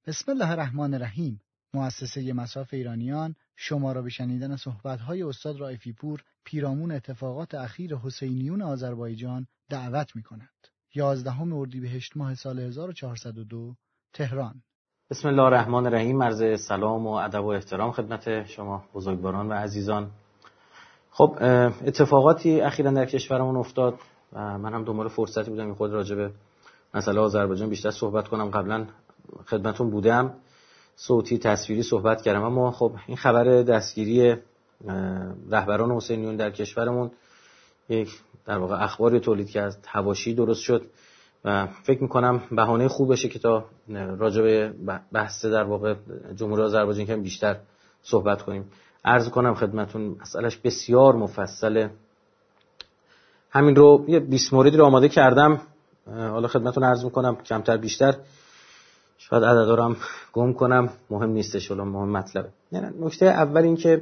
بسم الله الرحمن الرحیم. مؤسسه مصاف ایرانیان شما را به شنیدن صحبت‌های استاد رائفی پور پیرامون اتفاقات اخیر حسینیون آذربایجان دعوت می‌کند. 11 اردیبهشت ماه سال 1402 تهران. بسم الله الرحمن الرحیم. عرض سلام و ادب و احترام خدمت شما بزرگواران و عزیزان. خب اتفاقاتی اخیراً در کشورمون افتاد و من هم دنبال فرصتی بودم خود راجع به مسئله آذربایجان بیشتر صحبت کنم. قبلا خدمتون بودم، صوتی تصویری صحبت کردم، اما خب این خبر دستگیری رهبران حسینیون در کشورمون یک در واقع اخباری تولید کرد، حواشی درست شد و فکر میکنم بهانه خوب بشه که تا راجع به بحث در واقع جمهوری آذربایجان که بیشتر صحبت کنیم. عرض کنم خدمتون مسئلهش بسیار مفصله. همین رو یه 20 موردی رو آماده کردم، حالا خدمتون عرض میکنم کمتر بیشتر، شاید عددا رو هم گم کنم، مهم نیستش، ولی مهم مطلبه. نکته اول این که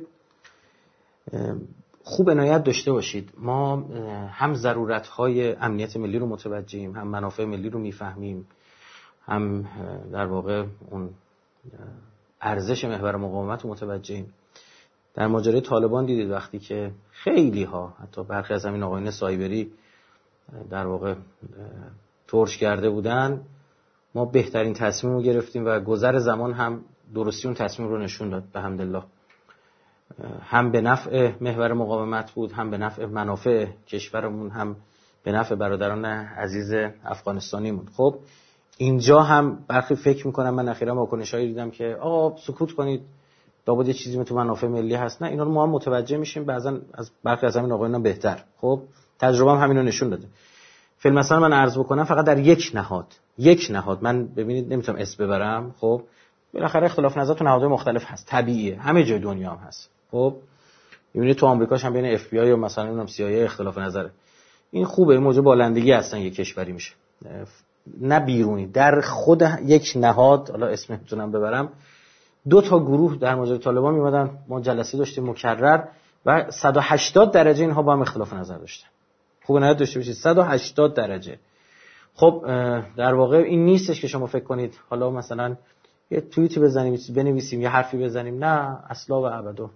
خوب عنایت داشته باشید، ما هم ضرورت‌های امنیت ملی رو متوجهیم، هم منافع ملی رو میفهمیم، هم در واقع اون ارزش محور مقاومت رو متوجهیم. در ماجرای طالبان دیدید وقتی که خیلی ها، حتی برخی از همین آقایان سایبری در واقع ترش کرده بودن، ما بهترین تصمیم رو گرفتیم و گذر زمان هم درستی اون تصمیم رو نشون داد به حمدالله. هم به نفع محور مقاومت بود، هم به نفع منافع کشورمون، هم به نفع برادران عزیز افغانستانیمون. خب اینجا هم برخی فکر میکنم، من اخیراً واکنشایی دیدم که آقا سکوت کنید، لابد یه چیزی تو منافع ملی هست. نه، اینا رو ما هم متوجه میشیم، بعضن از برخی از همین آقایان بهتر. خب تجربه هم همین رو نشون داده. فیلم مثلا من عرض بکنم فقط در یک نهاد من ببینید نمیتونم اسم ببرم، خب بالاخره اختلاف نظر تو نهادهای مختلف هست، طبیعیه، همه جای دنیا هم هست. خب میبینید تو آمریکاش هم بین اف بی آی و مثلا اونم سی آی ای اختلاف نظره. این خوبه، این موجب بالندگی هستن یک کشوری میشه، نه بیرونی. در خود یک نهاد، حالا اسم نمیتونم ببرم، 2 تا گروه در ماجرای طالبان میومدن، ما جلسه داشتیم مکرر و 180 درجه اینها با هم اختلاف نظر داشتن. خوب عنایت داشته باشید، 180 درجه. خب در واقع این نیستش که شما فکر کنید حالا مثلا یه توییتی بزنیم، بنویسیم، یه حرفی بزنیم. نه، اصلا و ابدا.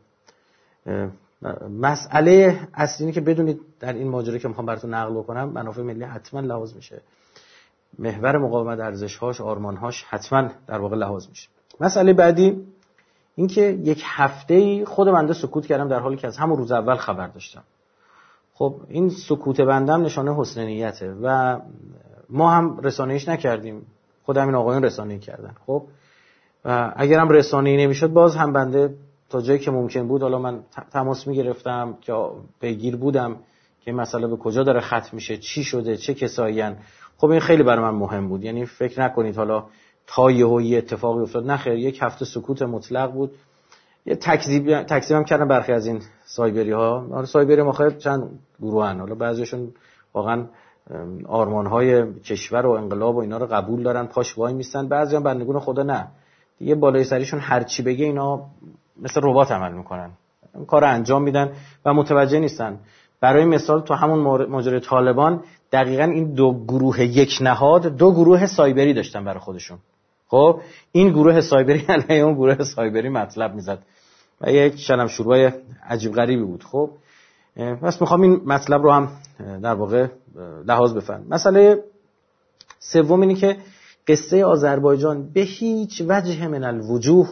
مسئله اصلی اینه که بدونید در این ماجرا که میخوام براتون نقل بکنم، منافع ملی حتما لحاظ میشه، محور مقاومت، ارزش‌هاش، آرمان‌هاش حتما در واقع لحاظ میشه. مسئله بعدی این که یک هفته‌ای خود بنده سکوت کردم در حالی که از همون روز اول خبر داشتم. خب این سکوت بندم نشانه حسن نیته و ما هم رسانه‌ایش نکردیم، خود همین آقایون رسانه‌ای کردن. خب و اگر هم رسانه‌ای نمیشد، باز هم بنده تا جایی که ممکن بود، حالا من تماس میگرفتم که پیگیر بودم که مسئله به کجا داره ختم میشه، چی شده، چه کسایین. خب این خیلی برای من مهم بود. یعنی فکر نکنید حالا تا یهویی اتفاقی افتاد، نه خیر، یک هفته سکوت مطلق بود. یه تکذیبم کردن برخی از این سایبری ها. حالا سایبری ما خیلی چند گروهن، حالا بعضیشون واقعا آرمان‌های کشور و انقلاب و اینا رو قبول دارن، پاش وای میستن. بعضی‌ها بندگون خدا نه، دیگه بالای سریشون هر چی بگه اینا مثل ربات عمل میکنن، این کارو انجام میدن و متوجه نیستن. برای مثال تو همون ماجرای طالبان دقیقاً این 2 گروه یک نهاد 2 گروه سایبری داشتن برای خودشون. خب این گروه سایبری علیه اون گروه سایبری مطلب میزد و یک شلم شروع عجیب غریبی بود. خب پس میخوام این مطلب رو هم در واقع لحاظ بفرمایید. مسئله سوم اینه که قصه آذربایجان به هیچ وجه من الوجوه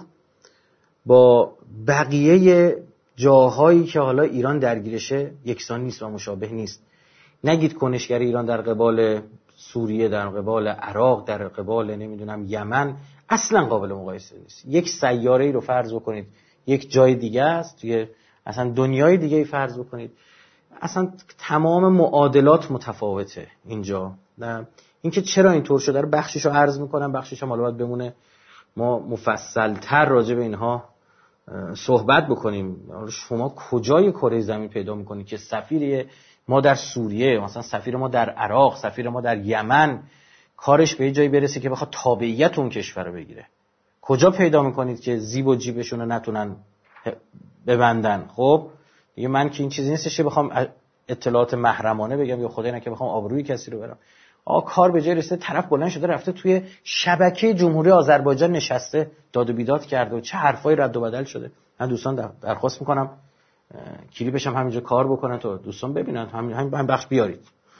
با بقیه جاهایی که حالا ایران درگیرشه یکسان نیست و مشابه نیست. نگید کنشگر ایران در قبال سوریه، در قبال عراق، در قبال نمیدونم یمن، اصلا قابل مقایسه نیست. یک سیاره‌ای رو فرض بکنید یک جای دیگه است، توی اصلا دنیای دیگه‌ای فرض بکنید، اصلا تمام معادلات متفاوته اینجا. نه اینکه چرا اینطور شده رو بخشیشو عرض میکنم، بخشیش هم باید بمونه ما مفصل‌تر راجع به اینها صحبت بکنیم. شما کجای کره زمین پیدا میکنید که سفیر ما در سوریه، مثلا سفیر ما در عراق، سفیر ما در یمن کارش به جایی برسه که بخواد تابعیت اون کشور رو بگیره؟ کجا پیدا میکنید که زیب و جیبشون رو نتونن ببندن؟ خب دیگه من که این چیزی نیستش که بخوام اطلاعات محرمانه بگم یا خدای نکنه بخوام آبروی کسی رو برم. کار به جای رسیده، طرف بلند شده رفته توی شبکه جمهوری آذربایجان نشسته داد و بیداد کرده و چه حرفایی رد و بدل شده. من دوستان درخواست میکنم کلیپش هم همینجا کار بکنن تا دوستان ببینن، همین بخش بیارید.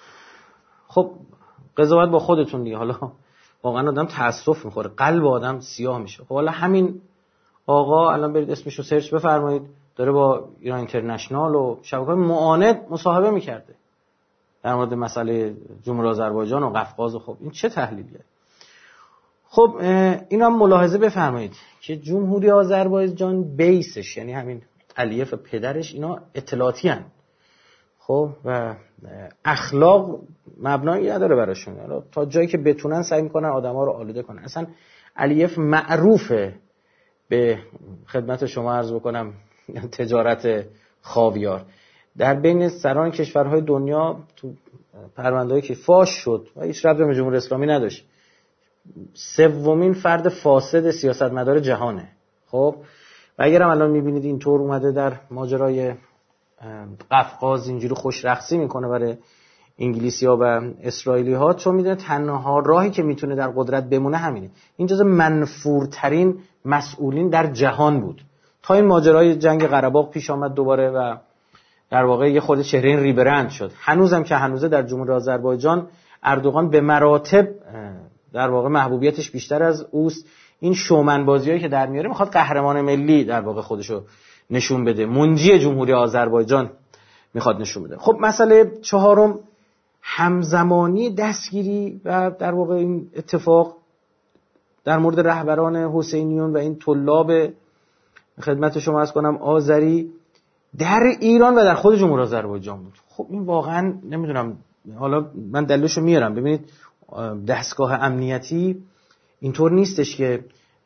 خب قضاوت با خودتون دیگه. حالا واقعا آدم تأسف میخوره، قلب آدم سیاه میشه. خب حالا همین آقا الان برید اسمشو سرچ بفرمایید، داره با ایران اینترنشنال و شبکه‌های معاند مصاحبه میکرده در مورد مسئله جمهوری آذربایجان و قفقاز. و خب این چه تحلیلیه؟ خب اینا هم ملاحظه بفرمایید که جمهوری آذربایجان بیسش، یعنی همین علیف پدرش، اینا اطلاعاتی هن. خب و اخلاق مبنایی نداره براشون، تا جایی که بتونن سعی میکنن آدما رو آلوده کنن. اصلا علیف معروفه به خدمت شما عرض بکنم تجارت خاویار. در بین سران کشورهای دنیا تو پرونده‌ای که فاش شد و هیچ ربطی به جمهوری اسلامی نداشت، سومین فرد فاسد سیاستمدار جهانه. خب و اگرم الان میبینید اینطور اومده در ماجرای قفقاز اینجوری خوش رقصی میکنه برای انگلیسی‌ها و اسرائیلی‌ها، چون میدونه تنها راهی که میتونه در قدرت بمونه همینه. این جزو منفورترین مسئولین در جهان بود تا این ماجرای جنگ قره باغ پیش آمد دوباره و در واقع یه خورده چهره این ریبرند شد. هنوزم که هنوزه در جمهوری آذربایجان اردوغان به مراتب در واقع محبوبیتش بیشتر از اوست. این شومن بازیایی که در میاره میخواد قهرمان ملی در واقع خودشو نشون بده، منجی جمهوری آذربایجان میخواد نشون بده. خب مسئله چهارم همزمانی دستگیری و در واقع این اتفاق در مورد رهبران حسینیون و این طلاب خدمت شما عرض کنم آذری در ایران و در خود جمهوری آذربایجان بود. خب این واقعا نمیدونم، حالا من دلیلشو میارم. ببینید دستگاه امنیتی اینطور نیستش که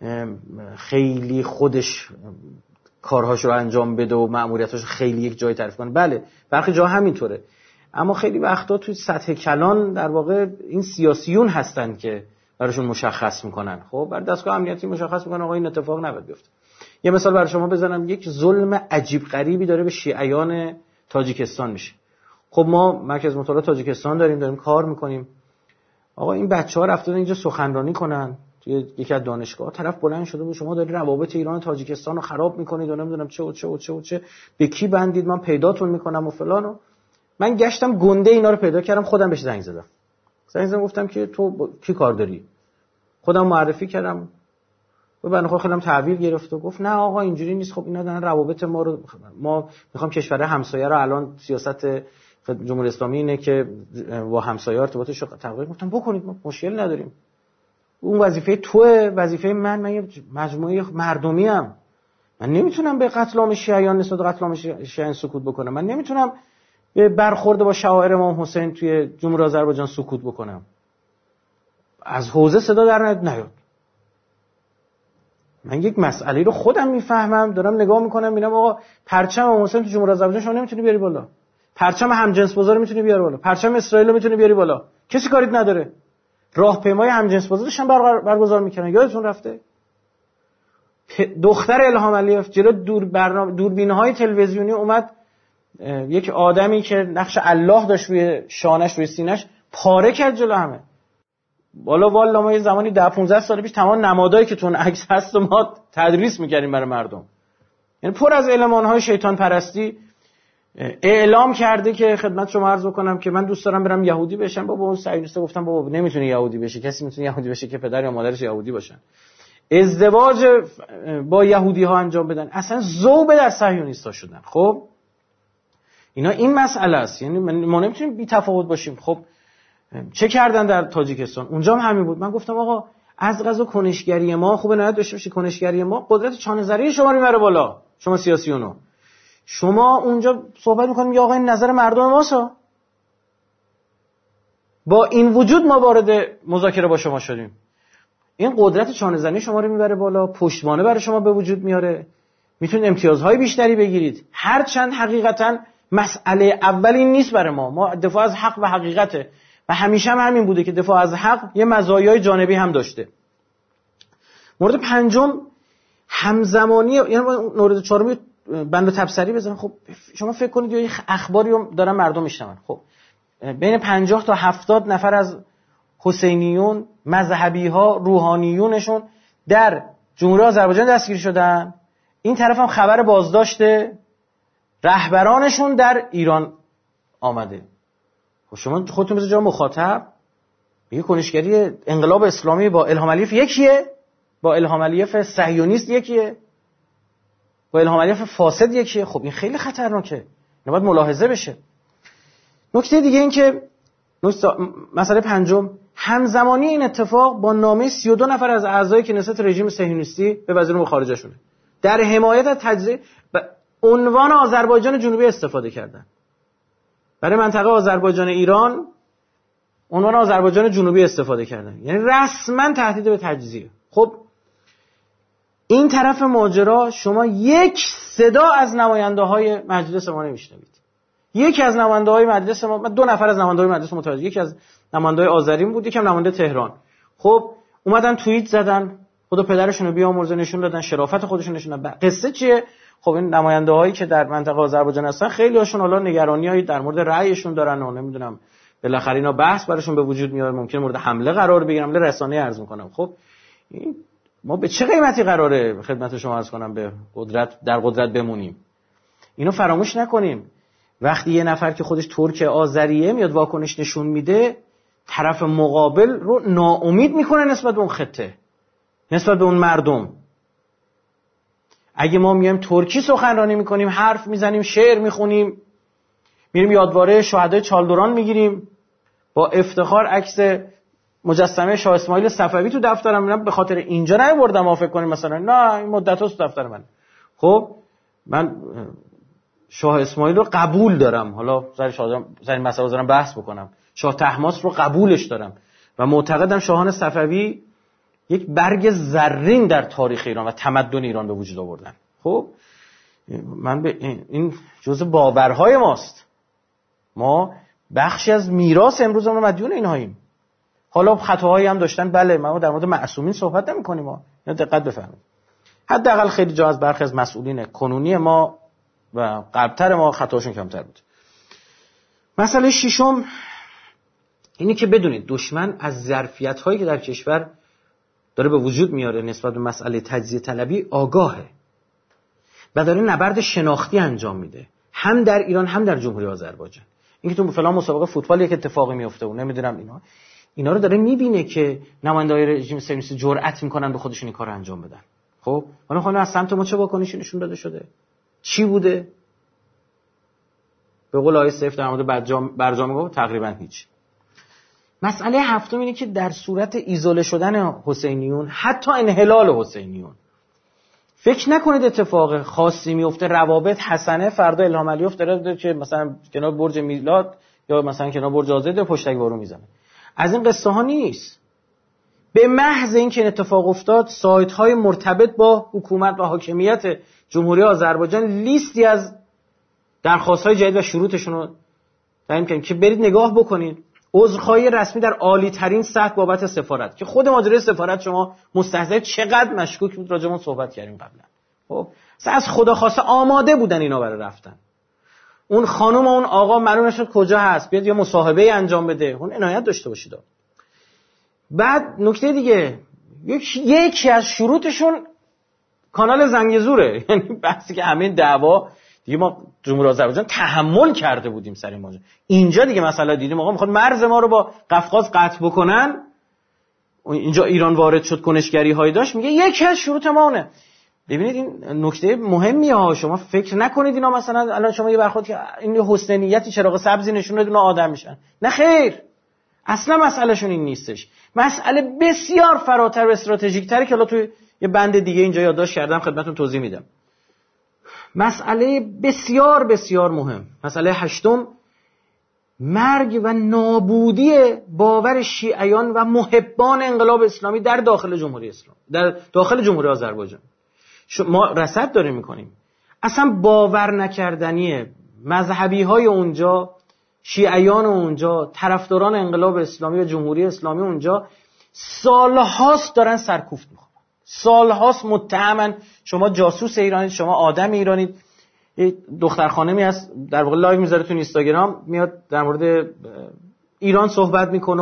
خیلی خودش کارهاش رو انجام بده و مأموریتاش خیلی یک جای تعریف کنه. بله برخی جا همینطوره، اما خیلی وقتا توی سطح کلان در واقع این سیاسیون هستن که براشون مشخص میکنن. خب بر دستگاه امنیتی مشخص میکنن آقا این اتفاق نباید بیفته. یه مثال برای شما بزنم، یک ظلم عجیب غریبی داره به شیعیان تاجیکستان میشه. خب ما مرکز مطالعات تاجیکستان داریم کار میکنیم. آقا این بچه‌ها رفتن اینجا سخنرانی کنن توی یکی از دانشگاه، طرف بلند شده بود شما دارید روابط ایران و تاجیکستان رو خراب میکنید و نمیدونم چه و چه و چه و چه، به کی بندید، من پیداتون میکنم و فلان. من گشتم گنده اینا رو پیدا کردم، خودم بهش زنگ زدم گفتم که تو با کی کار داری، خودم معرفی کردم و بنده خدا خیلی تحویل گرفت و گفت نه آقا اینجوری نیست. خب اینا دارن روابط ما میخوام کشور همسایه رو، الان سیاست جمهوری اسلامی اینه که با همسایه ارتباطش رو تقویت. گفتم بکنید، ما مشکل نداریم، اون وظیفه توئه، وظیفه من یه مجموعه مردمی ام. من نمیتونم به قتل عام شیعیان نسبت به قتل عام شیعیان سکوت بکنم، من نمیتونم به برخورد با شعائر امام حسین توی جمهوری آذربایجان سکوت بکنم. از حوزه صدا در نیاد. من یک مسئله رو خودم میفهمم، دارم نگاه میکنم میبینم آقا پرچم امام حسین تو جمهوری آذربایجان شما نمیتونی بیاری بالا، پرچم همجنس‌بازا رو میتونی بیاری بالا، پرچم اسرائیل رو میتونی بیاری بالا، کسی کاریت نداره. راهپیمای همجنس‌بازا داشتن برگزار میکنن، یادتون رفته؟ دختر الهام علیف جلو دوربین‌های تلویزیونی اومد، یک آدمی که نقش الله داشت روی شانش روی سینش پاره کرد جلو همه. بالا والا ما یه زمانی 10-15 سال پیش تمام نمادایی که تو اون عکس هست و ما تدریس می‌کردیم برای مردم، یعنی پر از المان‌های شیطان پرستی. اعلام کرده که خدمت شما عرض بکنم که من دوست دارم برم یهودی بشم. بابا اون صهیونیستا گفتم بابا نمیتونه یهودی بشه، کسی میتونه یهودی بشه که پدر یا مادرش یهودی باشن، ازدواج با یهودی ها انجام بدن، اصلا ذوب در صهیونیستا شدن. خب اینا این مسئله است، یعنی ما نمیتونیم بی تفاوت باشیم. خب چه کردن در تاجیکستان؟ اونجا هم همین بود. من گفتم آقا از قضا کنشگری ما خوبه نه داشته باشی، کنشگری ما قدرت چانه زرعی شما رو میبره بالا، شما سیاسیونو. شما اونجا صحبت میکنیم یا آقا این نظر مردم ماست، با این وجود ما وارد مذاکره با شما شدیم. این قدرت چانه زنی شما رو میبره بالا، پشتوانه برای شما به وجود میاره، میتونید امتیازهای بیشتری بگیرید. هرچند حقیقتا مسئله اول این نیست برای ما دفاع از حق و حقیقته و همیشه هم همین بوده که دفاع از حق یه مزایای جانبی هم داشته. مورد پنجم همزمانی، یعنی مورد چهارم بند تبصری بزنم. خب شما فکر کنید یه اخباری رو دارن مردم میشنون، خب بین 50 تا 70 نفر از حسینیون، مذهبی ها، روحانیونشون در جمهوری آذربایجان دستگیر شدن، این طرف هم خبر بازداشت رهبرانشون در ایران آمده. خب شما خودتون بذارید جا مخاطب، میگه کنشگری انقلاب اسلامی با الهام علیف یکیه، با الهام علیف صهیونیست یکیه، با الهام علیف فاسد یکیه. خب این خیلی خطرناکه، نباید ملاحظه بشه. نکته دیگه این که مسئله پنجم، همزمانی این اتفاق با نامه 32 نفر از اعضای کنست رژیم صهیونیستی به وزیر امور خارجه شونه در حمایت از تجزیه عنوان آذربایجان جنوبی استفاده کردن. برای منطقه آذربایجان ایران عنوان آذربایجان جنوبی استفاده کردن، یعنی رسما تهدید به تجزیه. خب این طرف ماجرا شما یک صدا از نماینده های مجلس ما نمیشنوید. یکی از نماینده های مجلس ما، 2 نفر از نماینده های مجلس متوجه، یکی از نماینده های آذرین بود، یکم نماینده تهران. خب اومدن توییت زدن، خدا پدرشون رو بیامرزه، نشون دادن شرافت خودشون نشون دادن. قصه چیه؟ خب این نماینده هایی که در منطقه آذربایجان هستن خیلی هاشون حالا نگرانیایی در مورد رأیشون دارن و نمیدونم بالاخره اینا بحث براشون به وجود میاد، ممکنه مورد حمله قرار بگیرن. حمله رسانه‌ای عرض میکنم. خب ما به چه قیمتی قراره خدمت شما عرض کنم به در قدرت بمونیم؟ اینو فراموش نکنیم. وقتی یه نفر که خودش ترک آذریه میاد واکنش نشون میده، طرف مقابل رو ناامید میکنه نسبت به اون خطه، نسبت به اون مردم. اگه ما میایم ترکی سخنرانی میکنیم، حرف میزنیم، شعر میخونیم، میریم یادواره شهدای چالدوران میگیریم، با افتخار عکس مجسمه شاه اسماعیل صفوی تو دفترم میرم، به خاطر اینجا نیاوردم ما فکر کنیم مثلا نه این مدت هاست تو دفتر من. خب من شاه اسماعیل رو قبول دارم، حالا سر این مسئله دارم بحث بکنم، شاه طهماسپ رو قبولش دارم و معتقدم شاهان صفوی یک برگ زرین در تاریخ ایران و تمدن ایران به وجود آوردن. خب من به این جزء باورهای ماست، ما بخشی از میراث امروزمون رو مدیون اینهاییم. حالا خطاهایی هم داشتن، بله، ما در مورد معصومین صحبت نمی‌کنیم، ما دقت بفرمایید. حداقل خیلی جا از برخی از مسئولین کنونی ما و قبلتر ما خطاشون کمتر بود. مسئله ششم اینی که بدونید دشمن از ظرفیت‌هایی که در کشور داره به وجود میاره نسبت به مسئله تجزیه طلبی آگاهه و داره نبرد شناختی انجام میده، هم در ایران هم در جمهوری آذربایجان. اینکه تو فلان مسابقه فوتبال یک اتفاقی میفته و نمیدونم اینا رو داره میبینه که نماینده‌های رژیم صهیونیستی جرأت میکنن به خودشون این کارو انجام بدن. خب حالا از سمت ما چه واکنشی نشون داده شده؟ چی بوده؟ به قول آقای سیف در مورد برجام گفت تقریبا هیچ. مسئله هفتم اینه که در صورت ایزوله شدن حسینیون، حتی انحلال حسینیون، فکر نکنید اتفاق خاصی میفته، روابط حسنه فردا الهام علیف داره که مثلا کنار برج میلاد یا مثلا کنار برج آزاد پشتک بارو میزنه. از این قصه ها نیست. به محض اینکه این اتفاق افتاد، سایت های مرتبط با حکومت و حاکمیت جمهوری آذربایجان لیستی از درخواست های جدید و شروطشون رو تعیین کردن که برید نگاه بکنید. عذرخواهی رسمی در عالی ترین سطح بابت سفارت، که خود ماجرای سفارت شما مستحضر چقدر مشکوک بود، راجع به اون صحبت کردیم قبلا. خب از خدا خواسته آماده بودن اینا برای رفتن. اون خانم و اون آقا معلوم نشد کجا هست، بیاد یا مصاحبه انجام بده، اون عنایت داشته باشید. بعد نکته دیگه، یکی از شروطشون کانال زنگزوره، یعنی بحثی که همه دعوا دیگه ما جمهوری آذربایجان تحمل کرده بودیم سر این ماجرا، اینجا دیگه مسئله دیدیم آقا میخواد مرز ما رو با قفقاز قطع بکنن، اینجا ایران وارد شد، کنشگری هایی داشت، میگه یکی از شروط ما اونه. ببینید این نکته مهمیه ها، شما فکر نکنید اینا مثلا الان شما یه برخورد که این حسینیتی چراغ سبزی نشون داد اونا آدم میشن، نه خیر، اصلا مسئلهشون این نیستش. مسئله بسیار فراتر و استراتژیک تره که حالا توی یه بند دیگه اینجا یادداشت کردم خدمتتون توضیح میدم. مسئله بسیار بسیار مهم، مسئله هشتم، مرگ و نابودی باور شیعیان و محبان انقلاب اسلامی در داخل جمهوری اسلامی، در داخل جمهوری آذربایجان. ما رصد داریم میکنیم، اصلا باور نکردنیه. مذهبی های اونجا، شیعیان اونجا، طرفداران انقلاب اسلامی و جمهوری اسلامی اونجا سالهاست دارن سرکوفت میخورن، سالهاست متهمن شما جاسوس ایرانید، شما آدم ایرانید. یه دختر خانمی هست در واقع لایو میذاره تو اینستاگرام، میاد در مورد ایران صحبت میکنه و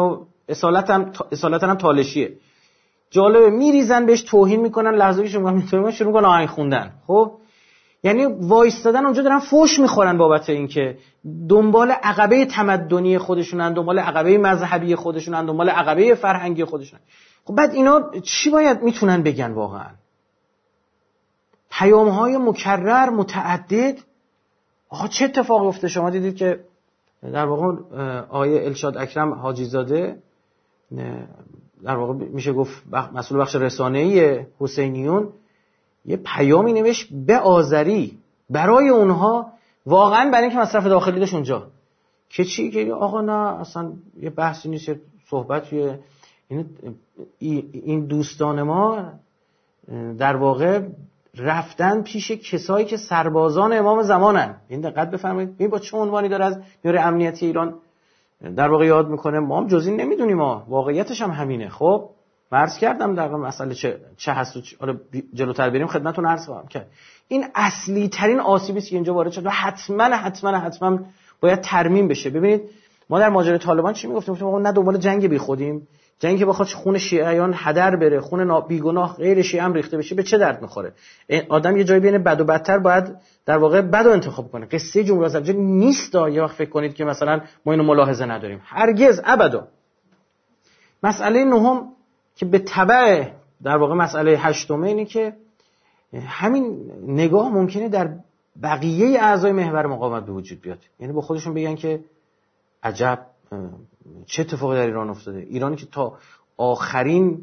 اصالتا هم تالشیه. جالبه میریزن بهش توهین میکنن، لحظه که شروع میکنن آهنگ خوندن. خب یعنی وایستادن اونجا دارن فوش میخورن بابت اینکه دنبال عقبه تمدنی خودشونن، دنبال عقبه مذهبی خودشونن، دنبال عقبه فرهنگی خودشونن. خب بعد اینا چی باید میتونن بگن واقعا؟ پیام‌های مکرر متعدد. آقا چه اتفاقی افتاد؟ شما دیدید که در واقع آقای الشاد اکرم حاجی زاده در واقع میشه گفت مسئول بخش رسانه‌ای حسینیون یه پیامی نوشت به آذری برای اونها، واقعا برای اینکه مصرف داخلی داشت اونجا که چی، که آقا نه اصلا یه بحثی نیست، یه صحبتیه. این دوستان ما در واقع رفتن پیش کسایی که سربازان امام زمانن. این دقت بفرمایید، این با چه عنوانی داره از نیروی امنیتی ایران در واقع یاد میکنه. ما هم جز این نمیدونیم، ما واقعیتش هم همینه. خب عرض کردم در واقع مسئله چه هست و حالا جلوتر بریم خدمتتون عرض خواهم کرد. این اصلی ترین آسیبی است که اینجا وارد شد و حتما باید ترمیم بشه. ببینید ما در ماجرای طالبان چی میگفتیم؟ ما نه دنبال جنگ بیخودیم، جنگی که بخواد خون شیعیان هدر بره، خون بیگناه غیر شیعه هم ریخته بشه، به چه درد میخوره؟ آدم یه جایی بین بد و بدتر باید در واقع بد رو انتخاب کنه. قصه جمهوری اسلامی نیست یه وقت فکر کنید که مثلا ما اینو ملاحظه نداریم، هرگز ابدا. مسئله نهم که به تبع در واقع مسئله هشتمه اینه که همین نگاه ممکنه در بقیه اعضای محور مقاومت به وجود بیاد. یعنی با خودشون بگن که عجب چه اتفاقی در ایران افتاده، ایرانی که تا آخرین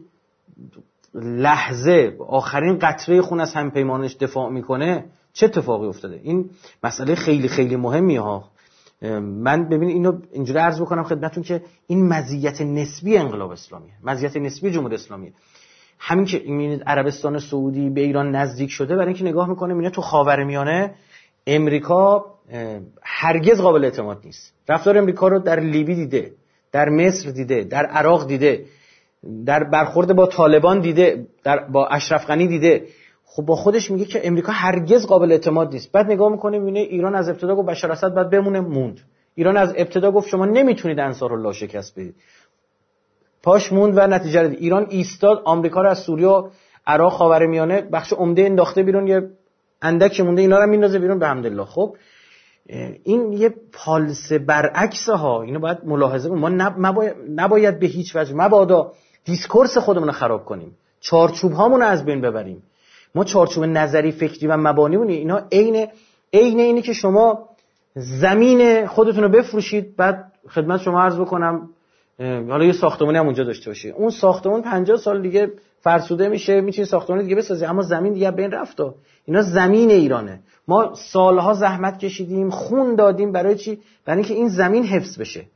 لحظه آخرین قطره خون از همپیمانش دفاع میکنه، چه اتفاقی افتاده. این مسئله خیلی خیلی مهمیه ها. من ببین اینو اینجوری عرض بکنم خدمتتون که این مزیت نسبی انقلاب اسلامیه، مزیت نسبی جمهوری اسلامیه. همین که میبینید عربستان سعودی به ایران نزدیک شده، برای اینکه نگاه میکنه میبینه تو خاورمیانه امریکا هرگز قابل اعتماد نیست. رفتار امریکا رو در لیبی دیده، در مصر دیده، در عراق دیده، در برخورد با طالبان دیده، با اشرف غنی دیده. خب با خودش میگه که امریکا هرگز قابل اعتماد نیست. بعد نگاه میکنه میبینه ایران از ابتدا گفت بشار اسد باید بمونه، موند. ایران از ابتدا گفت شما نمیتونید انصارالله شکست بدید، پاش موند و نتیجه داد. ایران ایستاد، آمریکا رو از سوریه و عراق خاورمیانه بخش عمده انداخته بیرون، یه اندک مونده اینا رو میندازه بیرون به حمدالله. خب این یه پالس برعکس ها، اینو باید ملاحظه کنیم. ما نباید به هیچ وجه مبادا دیسکورس خودمون رو خراب کنیم، چارچوب هامون رو از بین ببریم. ما چارچوب نظری، فکری و مبانیمون اینا عین اینی که شما زمین خودتون رو بفروشید، بعد خدمت شما عرض بکنم حالا یه ساختمانی هم اونجا داشته باشی، اون ساختمان 50 سال دیگه فرسوده میشه، میتونی ساختمان دیگه بسازی، اما زمین دیگه بین رفت. اینا زمین ایرانه. ما سالها زحمت کشیدیم، خون دادیم برای چی؟ برای اینکه این زمین حفظ بشه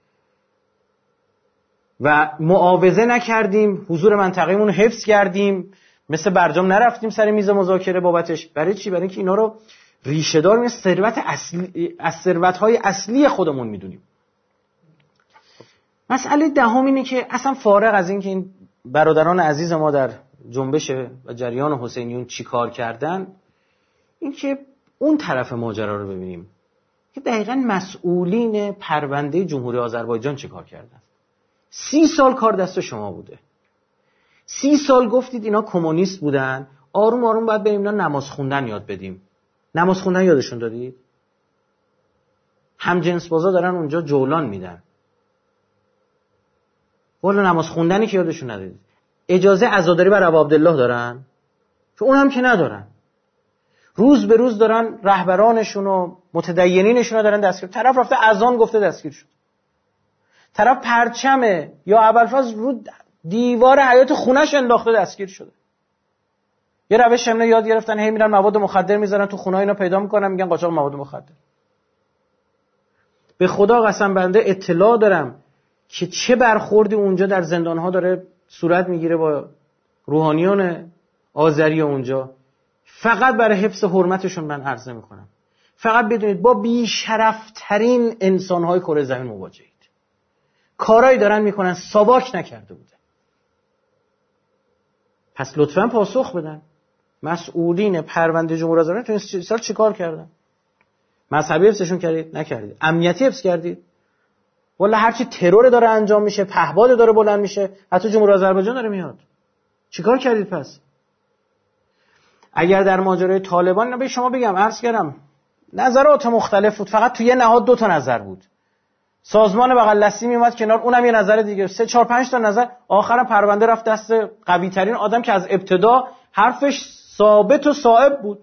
و معاوضه نکردیم، حضور منطقه‌مون رو حفظ کردیم، مثل برجام نرفتیم سر میز مذاکره بابتش. برای چی؟ برای اینکه اینا رو ریشه دار ثروت اصلی از ثروت‌های اصلی خودمون میدونیم. مسئله دهم اینه که اصلا فارغ از این که این برادران عزیز ما در جنبش و جریان حسینیون چی کار کردن، این که اون طرف ماجرا رو ببینیم که دقیقاً مسئولین پرونده جمهوری آذربایجان چی کار کردن. 30 سال کار دست شما بوده. 30 سال گفتید اینا کمونیست بودن، آروم آروم باید بریم اینا نماز خوندن یاد بدیم. نماز خوندن یادشون دادید؟ هم جنس بازا دارن اونجا جولان میدن، والا نماز خوندنی که یادشون ندادید. اجازه عزاداری بر ابا عبدالله دارن که اون هم که ندارن. روز به روز دارن رهبرانشون و متدینینشون رو دارن دستگیر. طرف رفته اذان گفته دستگیر شد. طرف پرچمه یا ابوالفضل رو دیوار حیاط خونش انداخته دستگیر شده. یه روش همینه یاد گرفتن، هی میرن مواد مخدر میذارن تو خونه اینا پیدا میکنن، میگن قاچاق مواد مخدر. به خدا قسم بنده اطلاع دارم که چه برخوردی اونجا در زندانها داره صورت میگیره با روحانیون آذری اونجا. فقط برای حفظ حرمتشون من عرضه میکنم، فقط بدونید با بیشرفترین انسانهای کره زمین مواجهید. کارایی دارن میکنن ساواک نکرده بوده. پس لطفاً پاسخ بدن. مسئولین پرونده جمهوری آذربایجان تو این سال چیکار کردن؟ مذهبی حفظشون کردید؟ نکردید. امنیتی حفظ کردید؟ والا هرچی ترور داره انجام میشه، پهباد داره بلند میشه، حتی جمهوری آذربایجان داره میاد. چیکار کردید پس؟ اگر در ماجرای طالبان به شما بگم، عرض کردم نظرات مختلف بود، فقط تو یه نهاد 2 تا نظر بود. سازمان بغل دستی میومد کنار، اونم یه نظر دیگه، 3 4 5 تا نظر، آخرام پرونده رفت دست قوی ترین آدم که از ابتدا حرفش ثابت و صائب بود.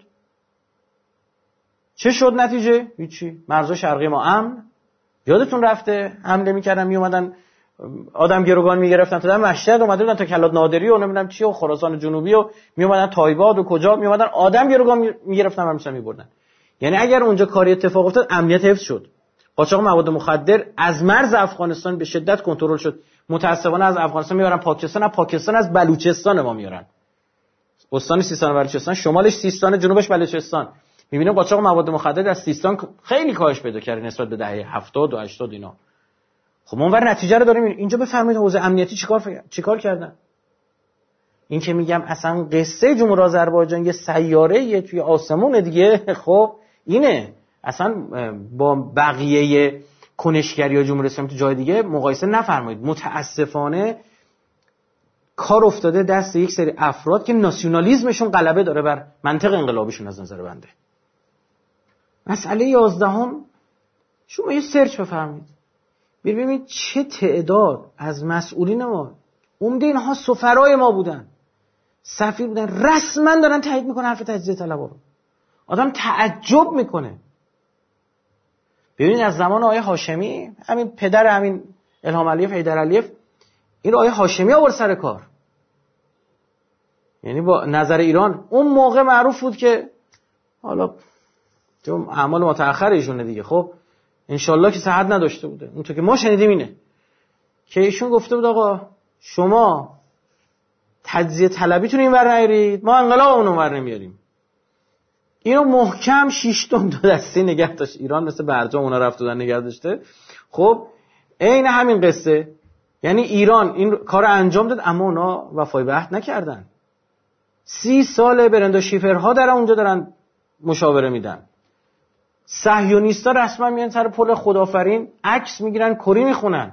چه شد نتیجه؟ هیچی. مرزهای شرقی ما امن. یادتون رفته حمله میکردن، میومدن آدم گروگان میگرفتن تا در مشهد، اومده بودن تا کلات نادری و نمیدونم چی و خراسان جنوبی و میومدن تایباد و کجا میومدن آدم گروگان میگرفتن و مثلا میبردن. یعنی اگر اونجا کاری اتفاق افتاد امنیت حفظ شد. قاچاق مواد مخدر از مرز افغانستان به شدت کنترل شد. متاسفانه از افغانستان میبرن پاکستان، از پاکستان از بلوچستان ما میارن. استان سیستان و بلوچستان، شمالش سیستان، جنوبش بلوچستان. میبینیم قاچاق مواد مخدر در سیستان خیلی کاهش پیدا کرده نسبت به دهه 70 و 80 اینا. خب اونور نتیجه رو داریم. اینجا بفرمایید حوزه امنیتی چیکار کردن. این که میگم اصلا قصه جمهوری آذربایجان یه سیاره‌ایه توی آسمون دیگه. خب اینه اصلا با بقیه کنشگری و جمهوری اسلامی تو جای دیگه مقایسه نفرمایید. متاسفانه کار افتاده دست یک سری افراد که ناسیونالیسمشون غلبه داره بر منطق انقلابیشون. از نظر بنده مسئله 11 شما یه سرچ بفرمایید ببینید چه تعداد از مسئولین ما، عمده اینها سفرای ما بودن، سفیر بودن، رسما دارن تایید میکنن حرف تجزیه طلبها رو. آدم تعجب میکنه. ببینید از زمان آقای هاشمی، همین پدر همین الهام علیف حیدر علیف، این آقای هاشمی آورد سر کار. یعنی با نظر ایران اون موقع معروف بود که حالا چون اعمال متأخر ایشونه دیگه، خب انشالله که صحت نداشته بوده. اون تو که ما شنیدیم اینه که ایشون گفته بود آقا شما تجزیه طلبیتون اینور نیارید، ما انقلابمون اونور نمیاریم. اینو محکم 6 تا دو دسته نگه داشت. ایران مثل برجام اونا رفت دادن نگه داشته. خب عین همین قصه، یعنی ایران این کار انجام داد اما اونا وفای به عهد نکردن. 30 سال برندا شیفرها در اونجا دارن مشاوره میدن. صهیونیستا رسما میان سر پل خدافرین عکس میگیرن، کری میخونن.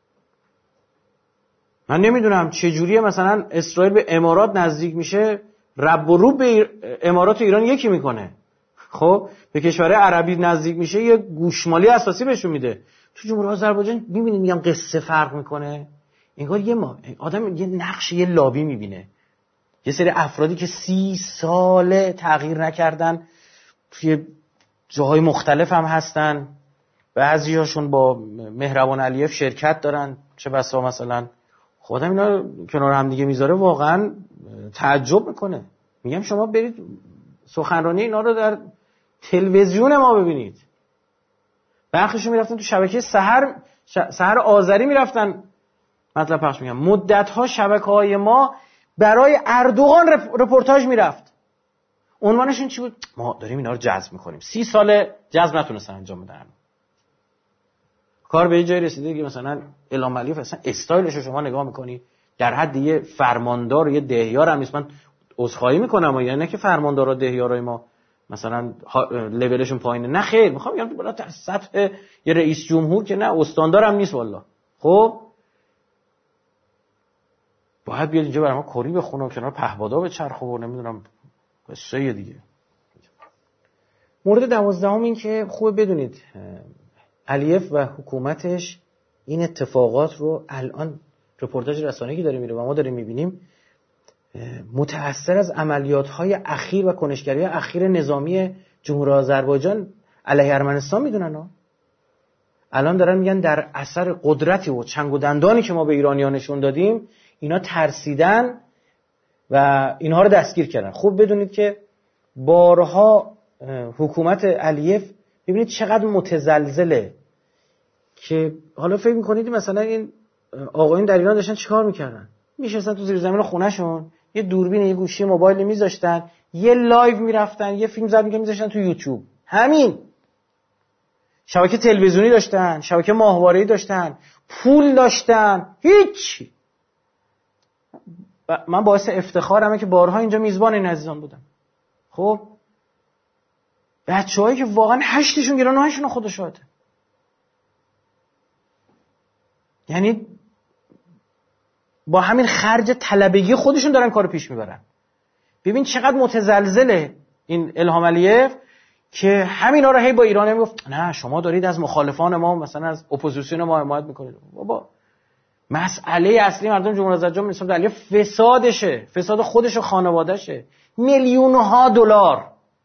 من نمیدونم چه جوریه مثلا اسرائیل به امارات نزدیک میشه، رب و روب به امارات و ایران یکی میکنه. خب به کشور عربی نزدیک میشه یه گوشمالی اساسی بهشون میده. تو جمهوری آذربایجان میبینید میگم قصه فرق میکنه. انگار یه آدم یه نقش یه لابی میبینه، یه سری افرادی که 30 ساله تغییر نکردن، توی جاهای مختلف هم هستن، بعضی‌هاشون با مهربان علیف شرکت دارن، چه بسا مثلا خودم اینا کنار هم دیگه میذاره واقعا تعجب میکنه. میگم شما برید سخنرانی اینا رو در تلویزیون ما ببینید. برخیشون میرفتن تو شبکه سحر آذری میرفتن مطلب پخش میگم. مدت‌ها شبکه‌های ما برای اردوغان رپورتاج میرفت. عنوانش این چی بود؟ ما داریم اینا رو جذب میکنیم. 30 سال جذب نتونستن انجام بدن. کار به جای رسیده که مثلا الهام علیف اصلا استایلش رو شما نگاه میکنی در حد یه فرماندار و یه دهیار هم نیست. من عذرخواهی میکنم، یعنی نه که فرماندارا دهیارای ما مثلا لولشون پایینه، نه خیر، میخوام بگم بالا در سطح یه رئیس جمهور که نه استاندار هم نیست والله. خب باید بیاد اینجا برای ما کری بخونه کنار پهپادا به چرخ و نمیدونم قصه دیگه. مورد 12 این که خوب بدونید علیف و حکومتش این اتفاقات رو الان رپورتاج رسانه‌ای داره میره و ما داریم میبینیم متأثر از عملیات‌های اخیر و کنشگری اخیر نظامی جمهوری آذربایجان علیه ارمنستان میدونن ها. الان دارن میگن در اثر قدرتی و چنگ و دندانی که ما به ایرانیان نشون دادیم اینا ترسیدن و اینها رو دستگیر کردن. خوب بدونید که بارها حکومت علیف ببینید چقدر متزلزله که حالا فکر میکنید مثلا این آقایون در ایران داشتن چیکار میکردن؟ میشستن تو زیر زمین خونهشون، یه دوربین یه گوشی موبایل میذاشتن، یه لایو میرفتن، یه فیلم زد میذاشتن تو یوتیوب. همین. شبکه تلویزیونی داشتن، شبکه ماهواره‌ای داشتن، پول داشتن، هیچ. من باعث افتخارمه که بارها اینجا میزبان این عزیزان بودم. خب بچه‌هایی که واقعا 8شون گرانه‌هاشون خدا شاهده. یعنی با همین خرج طلبگی خودشون دارن کارو پیش میبرن. ببین چقدر متزلزله این الهام علیف که همینا رو هی با ایران میگفت نه شما دارید از مخالفان ما مثلا از اپوزیسیون ما حمایت میکنید. بابا مسئله اصلی مردم جمهوری آذربایجان نسبت به علیف فسادشه، فساد خودش و خانواده‌شه. میلیون‌ها دلار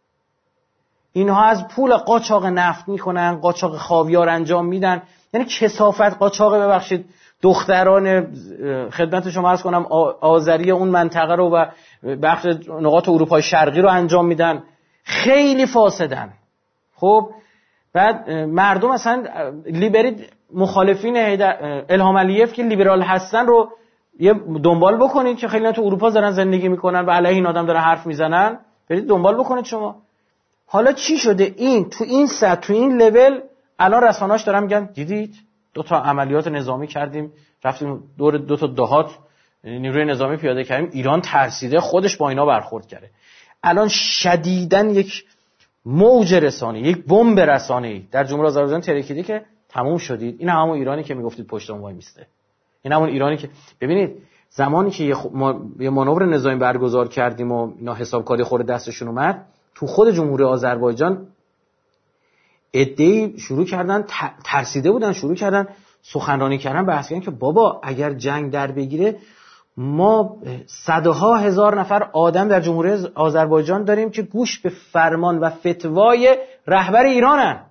اینها از پول قاچاق نفت میکنن، قاچاق خاویار انجام میدن. یعنی کثافت قاچاق، ببخشید دختران خدمت شما عرض کنم آذری اون منطقه رو و بخش نقاط اروپای شرقی رو انجام میدن. خیلی فاسدن. خب بعد مردم اصلا لیبرید مخالفین الهام علیف که لیبرال هستن رو یه دنبال بکنید که خیلی تو اروپا دارن زندگی میکنن و علیه این آدم داره حرف میزنن، برید دنبال بکنید شما. حالا چی شده؟ این تو این سطح تو این لول الان رسانه‌اش دارن میگن دیدید 2 تا عملیات نظامی کردیم، رفتیم دور 2 تا دهات نیروی نظامی پیاده کردیم، ایران ترسیده خودش با اینا برخورد کرده. الان شدیداً یک موج رسانه‌ای، یک بمب رسانه‌ای در جمهوری آذربایجان ترکیده که تموم شدید. این همون ایرانی که میگفتید پشت اون وای میسته. این همون ایرانی که ببینید زمانی که یه مانور نظامی برگزار کردیم و اینا حسابکاری خورد دستشون اومد، تو خود جمهوری آذربایجان عده‌ای شروع کردن ترسیده بودن، شروع کردن سخنرانی کردن، بحث کردن که بابا اگر جنگ در بگیره ما صدها هزار نفر آدم در جمهوری آذربایجان داریم که گوش به فرمان و فتوای رهبر ایرانن.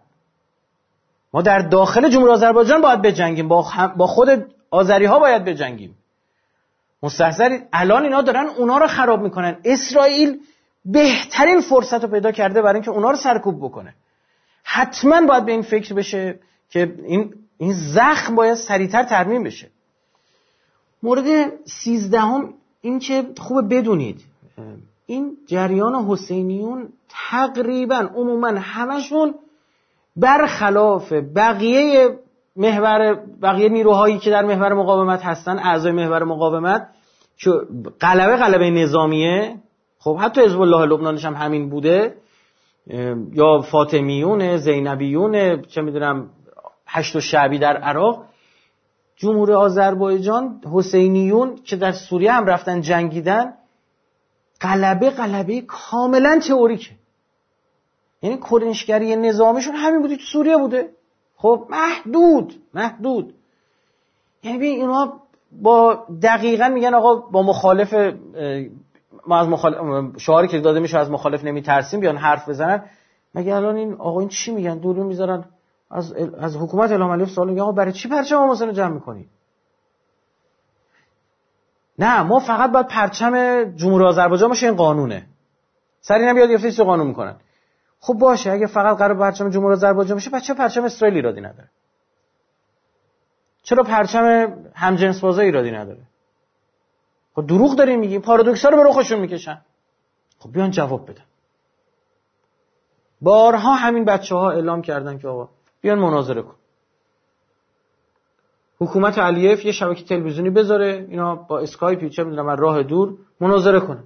ما در داخل جمهوری آذربایجان باید بجنگیم، با خود آذری ها باید بجنگیم. مستحضرید الان اینا دارن اونا رو خراب میکنن. اسرائیل بهترین فرصت رو پیدا کرده برای اینکه اونا رو سرکوب بکنه. حتما باید به این فکر بشه که این زخم باید سریعتر ترمیم بشه. مورد 13 این که خوبه بدونید این جریان حسینیون تقریبا عموما همشون برخلاف بقیه نیروهایی که در محور مقاومت هستن، اعضای محور مقاومت که غلبه نظامیه، خب حتی حزب الله لبنانش هم همین بوده، یا فاطمیون، زینبیون، چه میدونم هشت شعبی در عراق، جمهوری آذربایجان حسینیون که در سوریه هم رفتن جنگیدن، غلبه کاملا تئوریکه. یعنی کرنشگری نظامیشون همین بوده، تو سوریه بوده. خب محدود. یعنی ببین اینا با دقیقاً میگن آقا با مخالف، ما از شعاری که داده میشه از مخالف نمیترسیم، بیان حرف بزنن. مگه الان این آقا این چی میگن؟ دورو میذارن از حکومت الهام علیف سوال میگن آقا برای چی پرچم حسین جمع میکنی؟ نه ما فقط باید پرچم جمهوری آذربایجان باشه، این قانونه. سری نمیاد گرفته چه قانون میکنن. خب باشه اگه فقط قرار پرچم جمهوری آذربایجان باشه، بچه پرچم اسرائیل ایرادی نداره؟ چرا پرچم همجنس بازا ایرادی نداره؟ خب دروغ دارین میگین، پارادوکسا رو به رخشون میکشن. خب بیان جواب بدن. بارها همین بچه‌ها اعلام کردن که آقا بیان مناظره کن. حکومت علیف یه شبکه تلویزیونی بذاره، اینا با اسکایپ چه میدونم از راه دور مناظره کنن.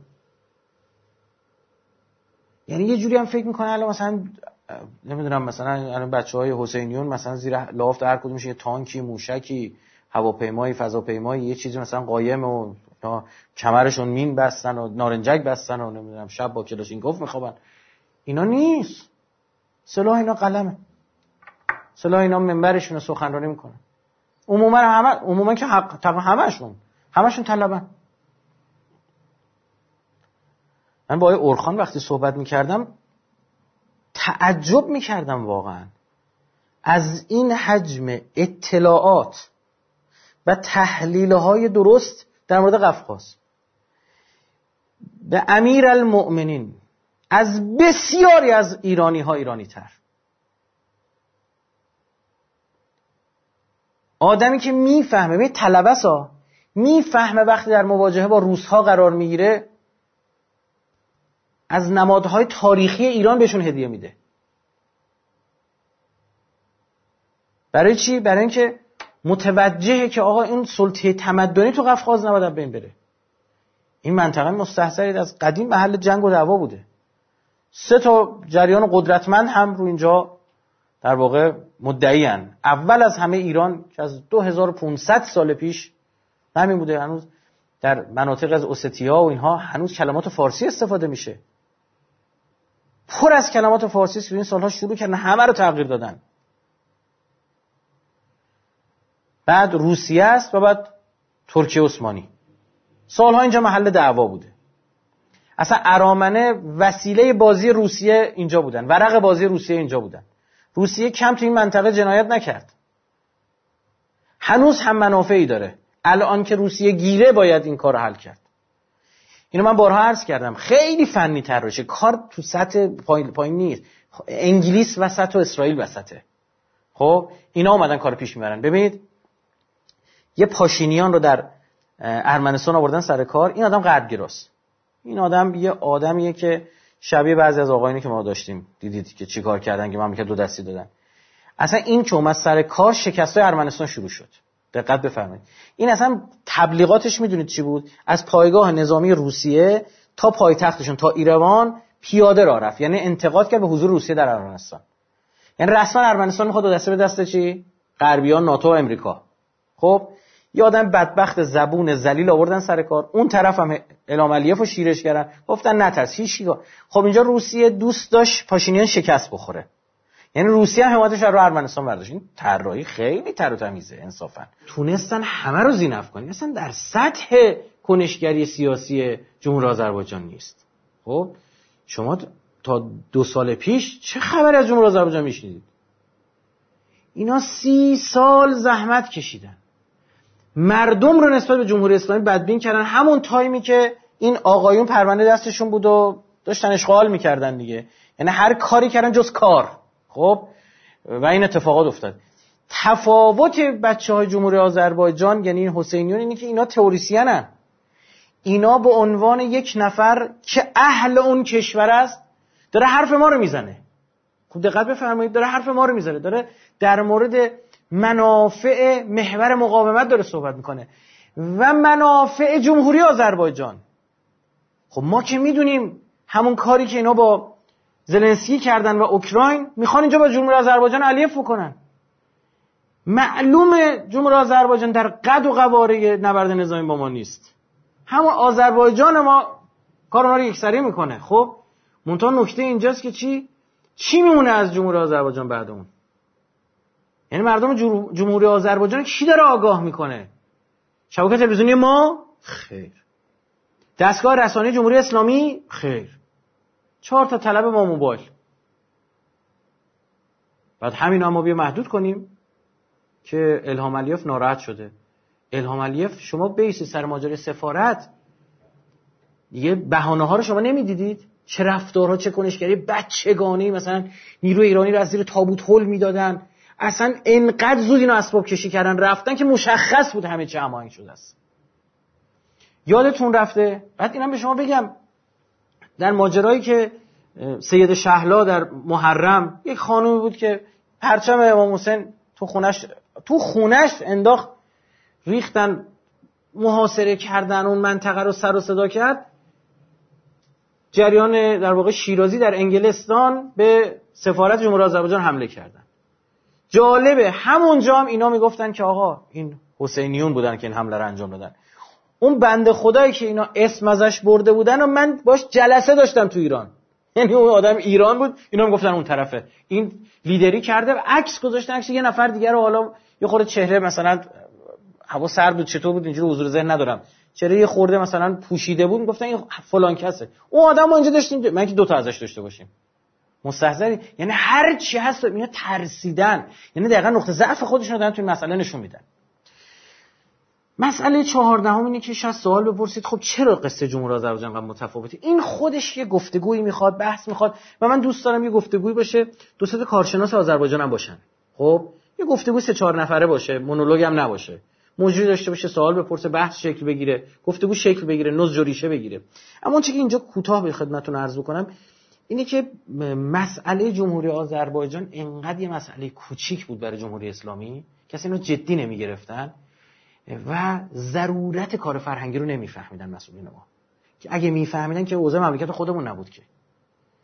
یعنی یه جوری هم فکر میکنن الان مثلا نمیدونم مثلا الان بچهای حسینیون مثلا زیر لافت هر کدومش یه تانکی، موشکی، هواپیمایی، فضاپیمایی، یه چیزی مثلا قایمه و کمرشون مین بستن و نارنجک بستن و نمیدونم شب با کلاشینکوف میخوابن. اینا نیست. سلاح اینا قلمه. سلاح اینا منبرشون سخنرانی میکنن. عموما که همشون طلبن. من با آقای اورخان وقتی صحبت میکردم تعجب میکردم واقعا از این حجم اطلاعات و تحلیل‌های درست در مورد قفقاز. به امیرالمؤمنین از بسیاری از ایرانی‌ها ایرانی‌تر. آدمی که میفهمه، طلبه‌سا میفهمه وقتی در مواجهه با روس‌ها قرار میگیره از نمادهای تاریخی ایران بهشون هدیه میده. برای چی؟ برای اینکه متوجهه که آقا این سلطه تمدنی تو قفقاز نباید بین بره. این منطقه مستحضرید از قدیم محل جنگ و دعوا بوده. 3 تا جریان قدرتمند هم رو اینجا در واقع مدعیان. اول از همه ایران که از 2500 سال پیش همین بوده. هنوز در مناطق از اوستیا و اینها هنوز کلمات فارسی استفاده میشه. پر از کلمات فارسی است. این سالها شروع کردن همه رو تغییر دادن. بعد روسیه است و بعد ترکیه عثمانی. سالها اینجا محل دعوا بوده. اصلا ارامنه وسیله بازی روسیه اینجا بودن. ورق بازی روسیه اینجا بودن. روسیه کم تو این منطقه جنایت نکرد. هنوز هم منافعی داره. الان که روسیه گیره باید این کار رو حل کرد. اینو من بارها عرض کردم. خیلی فنی تر روشه. کار تو سطح پایین نیست. انگلیس وسط و اسرائیل وسطه. خب اینا اومدن کار پیش میبرن. ببینید یه پاشینیان رو در ارمنستان آوردن سر کار. این آدم غربگراست. این آدم یه آدمیه که شبیه بعضی از آقایونی که ما داشتیم دیدید که چی کار کردن که مملکت دو دستی دادن. اصلا این که اومد سر کار شکستای ارمنستان شروع شد. دقت بفرمایید. این اصلا تبلیغاتش میدونید چی بود؟ از پایگاه نظامی روسیه تا پایتختشون تا ایروان پیاده راه رفت. یعنی انتقاد کرد به حضور روسیه در ارمنستان. یعنی رسما ارمنستان میخواد دو دسته به دست چی؟ غربیان، ناتو و امریکا. خب یه آدم بدبخت زبون ذلیل آوردن سر کار. اون طرف هم الهام علیف رو شیرش کردن. گفتن نترس هیچ. خب اینجا روسیه دوست داشت پاشینیان شکست بخوره. یعنی روسیه هم حمایتش رو ارمنستان برداشت. این طراحی خیلی تر و تمیزه انصافا. تونستن همه رو زینف کنن. اصلا در سطح کنشگری سیاسی جمهوری آذربایجان نیست. خب شما تا 2 سال پیش چه خبری از جمهوری آذربایجان میشنیدید؟ اینا 30 سال زحمت کشیدن. مردم رو نسبت به جمهوری اسلامی بدبین کردن. همون تایمی که این آقایون پرونده دستشون بود و داشتن اشغال میکردن دیگه. یعنی هر کاری کردن جز کار. خب و این اتفاقات افتاد. تفاوت بچه‌های جمهوری آذربایجان یعنی این حسینیون اینه که اینا تئوریسینن. اینا به عنوان یک نفر که اهل اون کشور است داره حرف ما رو میزنه. خوب دقت بفرمایید. داره حرف ما رو میزنه. داره در مورد منافع محور مقاومت داره صحبت میکنه و منافع جمهوری آذربایجان. خب ما که میدونیم همون کاری که اینا با زلنسکی کردن و اوکراین میخوان اینجا با جمهوری آذربایجان علیف بکنن. معلومه جمهوری آذربایجان در قد و قواره نبرد نظامی با ما نیست. همون آذربایجان ما کار ما رو یکسری میکنه. خب منتها نکته اینجاست که چی میمونه از جمهوری آذربایجان بعد اون؟ یعنی مردم جمهوری آذربایجان کی داره آگاه میکنه؟ شبکه تلویزیونی ما؟ خیر. دستگاه رسانه‌ای جمهوری اسلامی؟ خیر. 4 تا طلب ما موبایل. بعد همینا ما بیا محدود کنیم که الهام علیف ناراحت شده. الهام علیف شما بیس سر ماجرای سفارت دیگه بهانه‌ها رو شما نمیدیدید؟ چه رفتارها، چه کنشگری بچگانه‌ای، مثلا نیروی ایرانی رو از زیر تابوت هل میدادن. اصلا انقدر زود اینا اسباب کشی کردن رفتن که مشخص بود همه چی هماهنگ شده است. یادتون رفته؟ بعد اینم به شما بگم در ماجرایی که سید شهلا در محرم یک خانومی بود که پرچم امام حسین تو خونش انداخت، ریختن، محاصره کردن، اون منطقه رو سر و صدا کرد. جریان در واقع شیرازی در انگلستان به سفارت جمهوری آذربایجان حمله کردن. جالبه همونجا هم اینا میگفتن که آقا این حسینیون بودن که این حمله رو انجام دادن. اون بنده خدایی که اینا اسم ازش برده بودن و من باش جلسه داشتم تو ایران، یعنی اون آدم ایران بود، اینا میگفتن اون طرفه، این لیدری کرده و عکس گذاشتن، عکس یه نفر دیگه رو، حالا یه خورده چهره مثلا هوا سرد بود چطور بود اینجوری حضور ذهن ندارم، چهره یه خورده مثلا پوشیده بود، میگفتن این فلان کسه. اون آدمو اینجا داشتیم، من که 2 تا ازش داشته باشیم مستحضری، یعنی هر چی هست اینا ترسیدن، یعنی دقیقاً نقطه ضعف خودشون رو دارن تو این مسئله نشون میدن. مسئله 14 اینه که شاید سوال بپرسید خب چرا قصه جمهوری آذربایجان انقدر متفاوته؟ این خودش یه گفتگویی میخواد، بحث میخواد و من دوست دارم یه گفتگویی باشه، 2 تا کارشناس آذربایجان هم باشن. خب یه گفتگو 3-4 نفره باشه، مونولوگ هم نباشه، مجری داشته باشه، سوال بپرسه، بحث شکل بگیره، گفتگو شکل بگیره، نضج و ریشه بگیره. اما اون چیزی که اینجا کوتاه به خدمتتون عرض بکنم اینه که مسئله جمهوری آذربایجان انقدر یه مسئله کوچیک بود برای جمهوری اسلامی که اصلا اینو جدی نمیگرفتن و ضرورت کار فرهنگی رو نمیفهمیدن مسئولین ما، که اگه میفهمیدن که اوضاع مملکت خودمون نبود که.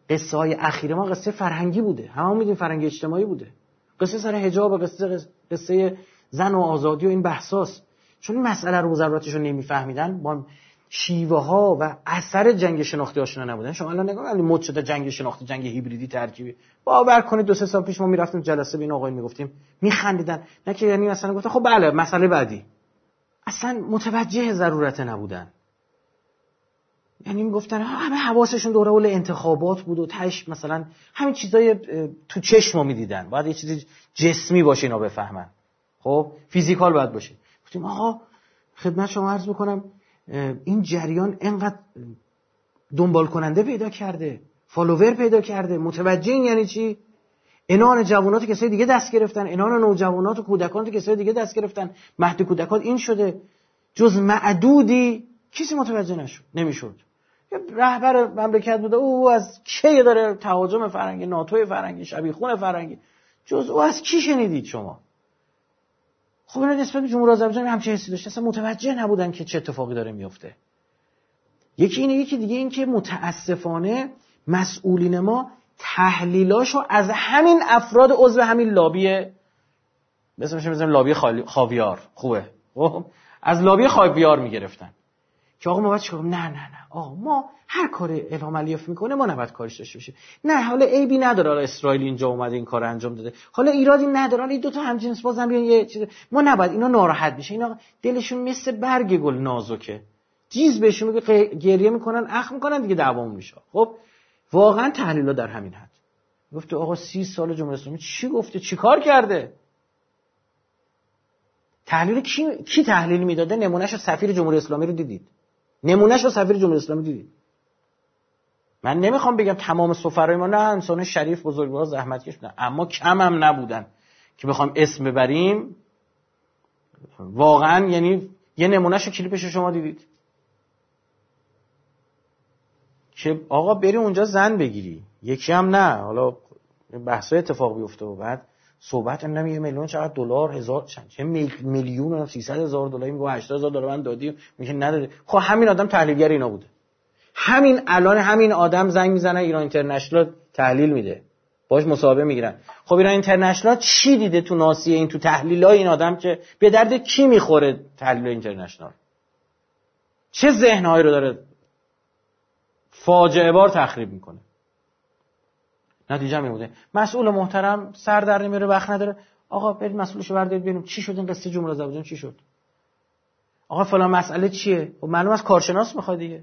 قصه های اخیر ما قصه فرهنگی بوده، هممون میدونیم فرهنگ اجتماعی بوده، قصه سر حجاب، قصه زن و آزادی و این بحثاست. چون این مسئله رو ضرورتش رو نمیفهمیدن، با شیوه ها و اثر جنگ شناختی آشنا نبودن. شما الان نگاه کنید مد شده جنگ شناختی، جنگ هیبریدی ترکیبی. باور کنید 2-3 سال پیش ما میرفتیم جلسه به این آقای میگفتیم میخندیدن، نه که یعنی مثلا گفتن خب بله مسئله بعدی، اصلا متوجه ضرورت نبودن. یعنی میگفتن همه حواسشون دوره اول انتخابات بود و تاش مثلا همین چیزای تو چشم میدیدن، باید یه چیزی جسمی باشه اینا بفهمن، خب فیزیکال باید باشه. گفتیم آقا خدمت شما عرض بکنم این جریان اینقدر دنبال کننده پیدا کرده، فالوور پیدا کرده، متوجه این یعنی چی؟ انان جوانات کسای دیگه دست گرفتن، انان نوجوانات و کودکان کسای دیگه دست گرفتن، مهد کودکان این شده، جز معدودی کسی متوجه نمیشد. یه رهبر مملکت بوده او از کی داره تهاجم فرنگی، ناتوی فرنگی، شبیخون فرنگی، جز او از کی شنیدید شما؟ خب اینا نسبت به جمهوری آذربایجان همچین حسی داشتن، اصلا متوجه نبودن که چه اتفاقی داره میفته. یکی اینه، یکی دیگه این که متاسفانه مسئولین ما تحلیلاشو از همین افراد عضو همین لابی مثلا لابی خاویار خوبه، خب از لابی خاویار میگرفتن که آقا ما باید چیکار کنیم؟ نه آقا ما هر کار الهام علیف میکنه ما نباید کارش داشته باشیم. نه حالا عیبی نداره، حالا اسرائیل اینجا اومده این کارو انجام داده، حالا ایرادی نداره، حالا این دو تا همجنس بازم بیان یه چیز، ما نباید اینا ناراحت بشه. اینا دلشون مثل برگ گل نازکه، جیز بهشون میگه گریه میکنن، اخ میکنن دیگه دعوامون میشه. خب واقعا تحلیلا در همین حد. گفت آقا 30 سال جمهوری اسلامی چی گفته، چی کار کرده؟ تحلیل کی تحلیل میداده؟ نمونهشو سفیر جمهوری اسلامی رو دیدید؟ نمونهشو سفیر جمهوری اسلامی دیدید؟ من نمیخوام بگم تمام سفرای ما نه انسان شریف بزرگوار زحمتکش بودن، اما کم هم نبودن که بخوام اسم ببریم. واقعا یعنی یه نمونهشو کلیپشو شما دیدید که آقا بری اونجا زن بگیری، یکی هم نه، حالا بحثای اتفاق بیفته و بعد صحبت هم نمیگه میلیون چقدر دلار، هزار چه میلیون و 300,000 دلار میگه 80,000 دلار من دادی، میگه نداره. خب همین آدم تحلیلگر اینا بوده. همین الان همین آدم زنگ میزنه ایران اینترنشنال تحلیل میده، باش مصاحبه میگیرن. خب ایران اینترنشنال چی دیده تو ناسیه این، تو تحلیلای این آدم که به درد کی میخوره؟ تحلیل اینترنشنال چه ذهنهایی رو داره فاجعه بار تخریب میکنه. نتیجه می بوده مسئول محترم سر در نمیاره، وقت نداره، آقا برید مسئولشو بردارید ببینیم چی شد، این قصه جمهوری آذربایجان چی شد، آقا فلان مسئله چیه. خب معلومه از کارشناس میخواد دیگه،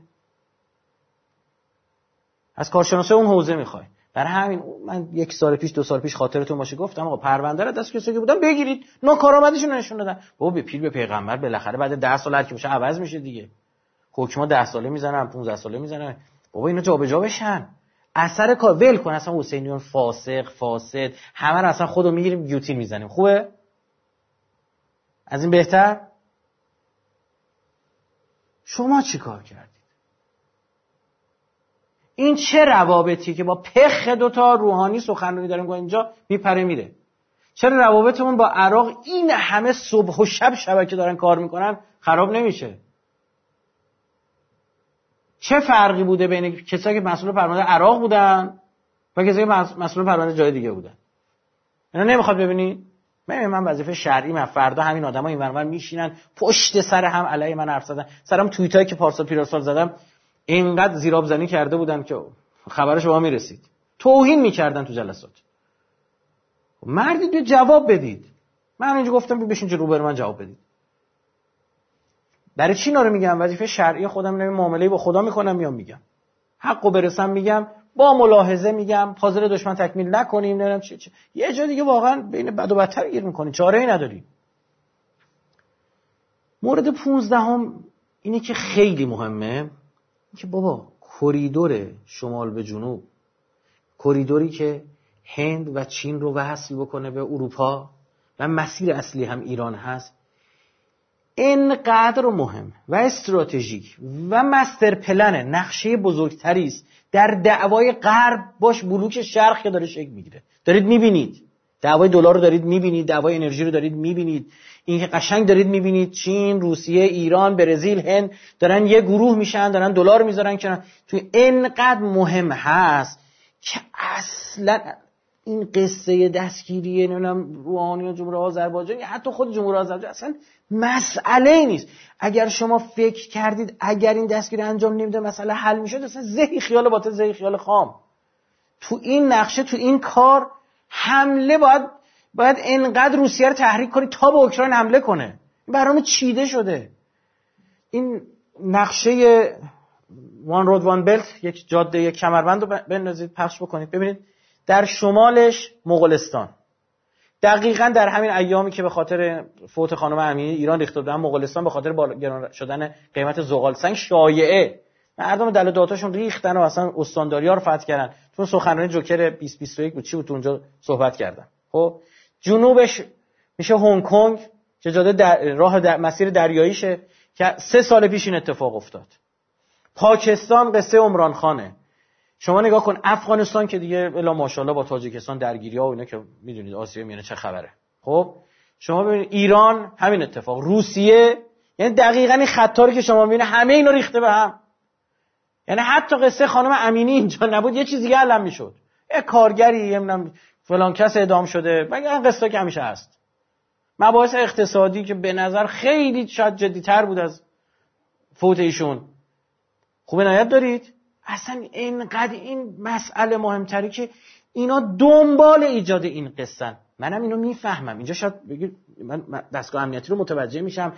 از کارشناسه اون حوزه میخوای. برای همین من 1 سال پیش 2 سال پیش خاطرتون باشه گفتم آقا پرونده رو دست کسایی که بودن بگیرید، ناکارآمدیشون نشون دادن. بابا به پیر به پیغمبر بالاخره بعد 10 سال هر کی باشه عوض میشه دیگه. حکما 10 ساله میزنن، 15 ساله میزنن، بابا اینا جابجا بشن. اثر کار ول کن، اصلا حسینیون فاسد همه رو اصلا خودو میگیریم گیوتین میزنیم. خوبه؟ از این بهتر؟ شما چی کار کردید؟ این چه روابطی که با پخ 2 تا روحانی سخنرانی داریم اینجا میپره میره؟ چرا روابطمون با عراق این همه صبح و شب شبکه دارن کار میکنن خراب نمیشه؟ چه فرقی بوده بین کسایی که مسئول پرونده عراق بودن و کسایی که مسئول پرونده جای دیگه بودن؟ اینا نمیخواد ببینی؟ من وظیفه شرعی من فردا همین آدما این ورانور میشینن پشت سر هم علیه من حرف زدن، سرم توییتایی که پیرسال زدم اینقدر زیرابزنی کرده بودن که خبرش به ما میرسید، توهین میکردن تو جلسات. مردید به جواب بدید. من اینجا گفتم بشین جو روبر من جواب بدید. برای چی اینا رو میگم؟ وظیفه شرعی خودم اینه، معامله با خدا میکنم میگم حقو برسم میگم، با ملاحظه میگم، پازل دشمن تکمیل نکنیم، نمیدونم چه. یه جا دیگه واقعا بین بد و بدتر گیر میکنی، چاره‌ای نداری. مورد 15 اینه که خیلی مهمه، که بابا کریدور شمال به جنوب، کریدوری که هند و چین رو وصل بکنه به اروپا و مسیر اصلی هم ایران هست، اینقدر مهم و استراتژیک و مستر پلن نقشه بزرگتری است در دعوای غرب باش بلوک شرق که داره شکل میگیره. دارید میبینید دعوای دلار رو، دارید میبینید دعوای انرژی رو، دارید میبینید این که قشنگ دارید میبینید چین، روسیه، ایران، برزیل، هند دارن یه گروه میشن، دارن دلار میذارن کنار. تو اینقدر مهم هست که اصلا این قصه دستگیری نمیدونم روحانی و جمهوری آذربایجان یا حتی خود جمهوری آذربایجان اصلا مسئله نیست. اگر شما فکر کردید اگر این دستگیری انجام نمیده مسئله حل میشد، اصلا زهی خیال باطل، زهی خیال خام. تو این نقشه، تو این کار حمله باید انقدر روسیه رو تحریک کنی تا به اوکراین حمله کنه. برنامه چیده شده. این نقشه وان رود وان بلت، یک جاده یک کمربند رو بندازید پخش بکنید ببینید در شمالش مغولستان، دقیقاً در همین ایامی که به خاطر فوت خانم امینی ایران ریخته بودن مغولستان به خاطر گران شدن قیمت زغال سنگ شایعه مردم دل و داتاشون ریختن و اصلا استانداریا رو فتح کردن. تو سخنرانی جوکر 2021 بود چی بود تو اونجا صحبت کردن. خب جنوبش میشه هنگ کنگ که جاده مسیر دریاییشه که 3 سال پیش این اتفاق افتاد. پاکستان قصه عمران خانه. شما نگاه کن افغانستان که دیگه الا ماشاءالله با تاجیکستان درگیری‌ها و اینا که میدونید آسیا میانه چه خبره. خب شما ببینید ایران همین اتفاق، روسیه، یعنی دقیقاً این خطاری که شما میبینید همه اینا ریخته به هم. یعنی حتی قصه خانم امینی اینجا نبود یه چیز دیگه علم میشد. یه کارگری نمیدونم فلان کس اعدام شده، مگه این قصه که همیشه هست. مباحث اقتصادی که به نظر خیلی شاید جدی‌تر بود از فوت ایشون. خوب عنایت دارید؟ اصلا اینقدر این مسئله مهمتری که اینا دنبال ایجاد این قصه. منم اینو میفهمم. اینجا شاید بگید من دستگاه امنیتی رو متوجه میشم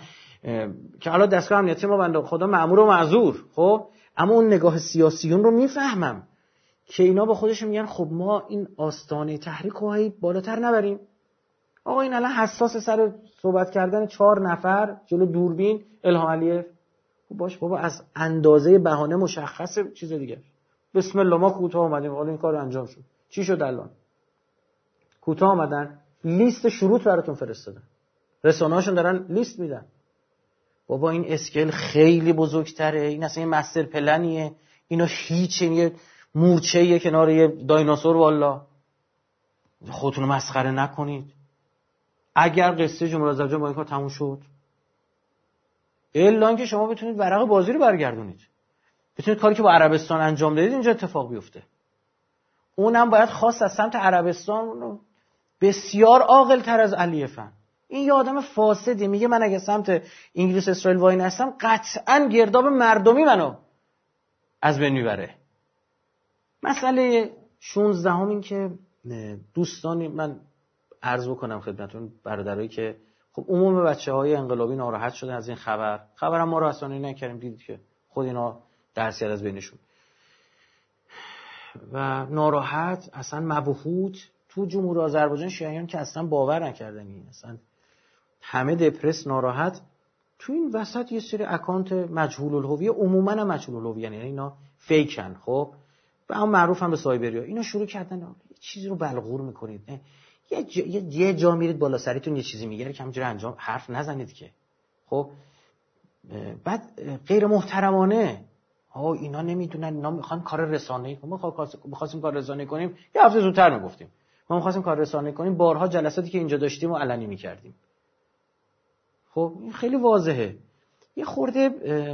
که حالا دستگاه امنیتی ما بنده خدا مأمور و معذور، خب اما اون نگاه سیاسیون رو میفهمم که اینا با خودشون میگن خب ما این آستانه تحریک رو بالاتر نبریم. آقا این الان حساس سر صحبت کردن 4 نفر جلو دوربین الهام علیه. باش بابا از اندازه بهانه مشخصه چیز دیگه. بسم الله ما کوتاه اومدیم حالا این کار انجام شد. چی شد الان؟ کوتاه اومدن لیست شروط براتون فرستادن. رسانه‌هاشون دارن لیست میدن. بابا این اسکیل خیلی بزرگتره. این اصلا این مستر پلنیه. اینا هیچ یه مورچه‌ایه کنار یه دایناسور والا. خودتون رو مسخره نکنید. اگر قصه جمهوری آذربایجان با این کار تموم شد الا اینکه شما بتونید ورق بازی رو برگردونید، بتونید کاری که با عربستان انجام دادید اینجا اتفاق بیفته. اونم باید خواست از سمت عربستان بسیار عاقل تر از علیفن. این یه آدم فاسدی میگه من اگه سمت انگلیس اسرائیل وای نستم قطعاً گرداب مردمی منو از بین میبره. مسئله 16 این که دوستانی من عرض بکنم خدمتتون برادرایی که خب عموم بچه‌های انقلابی ناراحت شدن از این خبرم ما رو رسانه‌ای نکردیم، دیدید که خود اینا درسی از بینشون و ناراحت اصلا مبهوت تو جمهوری آذربایجان شیعیان که اصلا باور نکردن این اصلا همه دپرس ناراحت. تو این وسط یه سری اکانت مجهول الهویه عموما هم مجهول الهویه یعنی اینا فیکن، خب و هم معروف هم به سایبریا، اینا شروع کردن یه چیزی رو بلغور میکنید یه جا میرید بالا سریتون یه چیزی میگه که همینجوری انجام حرف نزنید که خب بعد غیر محترمانه اینا نمیدونن، اینا میخوان کار رسانه‌ای کنن. ما می‌خواستیم کار رسانه‌ای کنیم یه هفته زودتر میگفتیم ما می‌خواستیم کار رسانه‌ای کنیم، بارها جلساتی که اینجا داشتیم و علنی می‌کردیم. خب این خیلی واضحه. یه خورده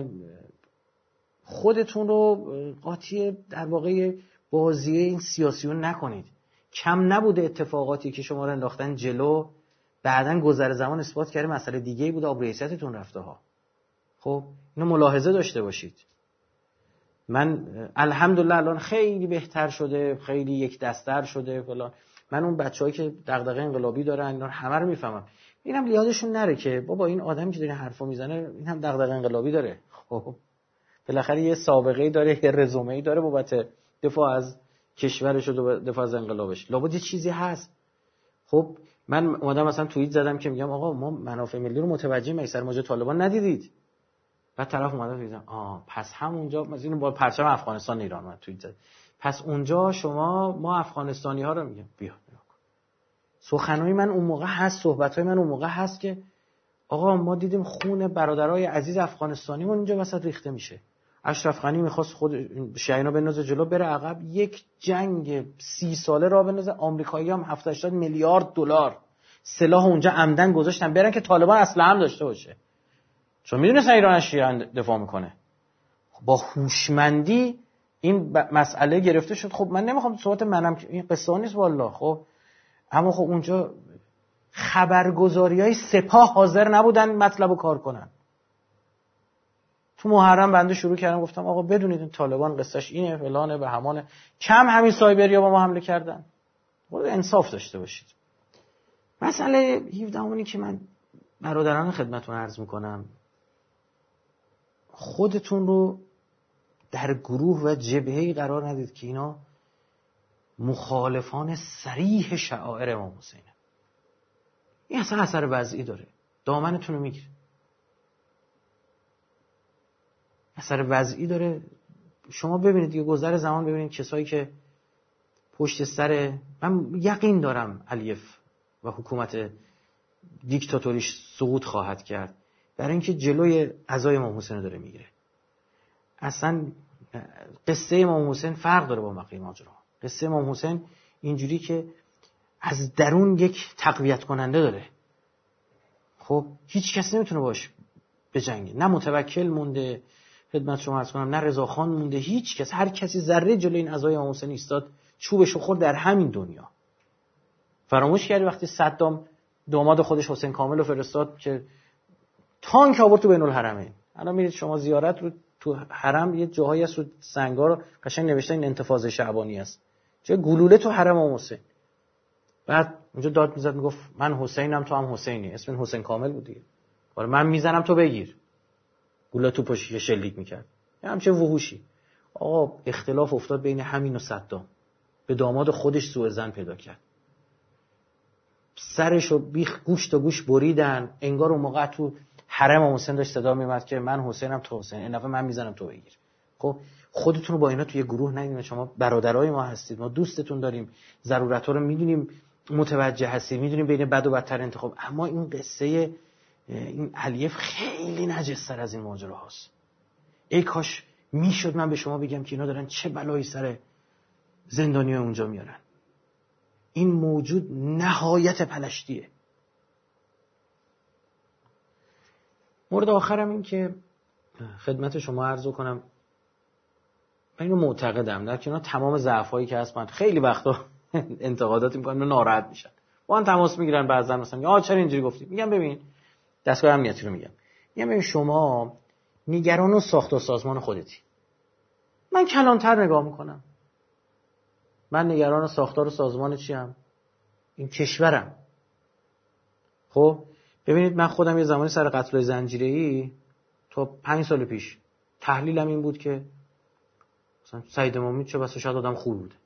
خودتون رو قاطی در واقع بازی این سیاسیون نکنید. کم نبوده اتفاقاتی که شما رو انداختن جلو، بعدن گذر زمان اثبات کرده مسئله دیگه‌ای بوده، آب ریاستتون رفته ها. خب اینو ملاحظه داشته باشید. من الحمدلله الان خیلی بهتر شده، خیلی یک دست‌تر شده فلان. من اون بچه‌هایی که دغدغه انقلابی دارن اینا همه رو میفهمم. اینم یادشون نره که بابا این آدمی که داره حرفو میزنه این هم دغدغه انقلابی داره. خب بالاخره یه سابقه‌ای داره، یه رزومه‌ای داره بابت دفاع از کشورش و دفاع از انقلابش. لابد یه چیزی هست. خب من اومدم مثلا توییت زدم که میگم آقا ما منافع ملی رو متوجه میسر ماجرای طالبان ندیدید. بعد طرف اومد میگم پس همونجا مثلا با پرچم افغانستان ایران من توییت زد. پس اونجا ما افغانستانی‌ها رو میگم بیا سخنای من اون موقع هست، صحبت‌های من اون موقع هست که آقا ما دیدیم خون برادرای عزیز افغانستانیمون اینجا وسط ریخته میشه. اشرف غنی میخواست خود شیعینا بندازه جلو بره عقب، یک جنگ 30 ساله راه بندازه. آمریکایی‌ها هم 70-80 میلیارد دلار سلاح اونجا عمدن گذاشتن برن که طالبان اسلحه هم داشته باشه، چون میدونستن ایران از شیعه دفاع میکنه. با هوشمندی این مسئله گرفته شد. خب من نمیخوام صحبت منم، این قصه ها نیست والله. خب اما خب اونجا خبرگزاری‌های سپاه حاضر نبودن مطلب رو کار کنن. تو محرم بنده شروع کردم گفتم آقا بدونید این طالبان قصهش اینه فلانه به همانه، کم همین سایبریا با ما حمله کردن. خود انصاف داشته باشید. مسئله 17 که من برادران خدمتتون عرض میکنم، خودتون رو در گروه و جبهه‌ای قرار ندید که اینا مخالفان صریح شعائر امام حسینه. این اصلا اثر وضعی داره، دامنتون رو میگیره، اثر وضعی داره. شما ببینید دیگه گذر زمان، ببینید کسایی که پشت سر، من یقین دارم علیف و حکومت دیکتاتوریش سقوط خواهد کرد، برای اینکه جلوی عزای امام حسین داره میگیره. اصلا قصه امام حسین فرق داره با بقیه ماجرا. قصه امام حسین اینجوری که از درون یک تقویت کننده داره. خب هیچ کس نمیتونه باش بجنگه، نه متوکل مونده خدمت شما عرض کنم، نه رضاخان مونده، هیچ کس، هر کسی ذره جلوی این عزای امام حسین ایستاد چوبشو خورد در همین دنیا. فراموش کردی وقتی صدام داماد خودش حسین کامل رو فرستاد که تانک آورد تو بین الحرمین. الان میرید شما زیارت رو تو حرم، یه جاهایی هست رو سنگا رو قشنگ نوشته این انتفاضه شعبانی است، چه گلوله تو حرم امام حسین. بعد اونجا داد میزد میگفت من حسینم تو هم حسینی، اسم این حسین کامل بود دیگه، ولی من میزنم تو بگیر. گلوله تو پشت شلیک میکرد. همچه وحوشی. آقا اختلاف افتاد بین همین و صدام، به داماد خودش سوء ظن پیدا کرد، سرشو بیخ گوش تا گوش بریدن. انگار اون موقع تو حرم امام حسین داشت صدا میومد که من حسینم تو حسین، این دفعه من میزنم تو بگیر. خب خودتون رو با اینا توی گروه نگیرید. شما برادرای ما هستید، ما دوستتون داریم، ضرورت‌ها رو میدونیم، متوجه هستید، میدونیم بین بد و بدتر انتخاب. اما این قصه این علیف خیلی نجس‌تر از این ماجرا هست. ای کاش میشد من به شما بگم که اینا دارن چه بلایی سر زندانیای اونجا میارن. این موجود نهایت پلشتیه. مورد آخرم این که خدمت شما عرض کنم، من اینو معتقدم در کنار تمام ضعفایی که هست، من خیلی وقتا انتقاداتی میکنم ناراحت میشن، با من تماس میگیرن بعضا، مثلا چرا اینجوری گفتی؟ میگم ببین، دستگاه امنیتی رو میگم ببین شما نگران و ساخت و سازمان خودتی، من کلانتر نگاه میکنم. من نگران ساختار و سازمان چیم؟ این کشورم. خب ببینید من خودم یه زمانی سر قتل زنجیره‌ای تا 5 سال پیش تحلیلم این بود که مثلا سعید امامی چه بسا شاید آدم خوب بوده.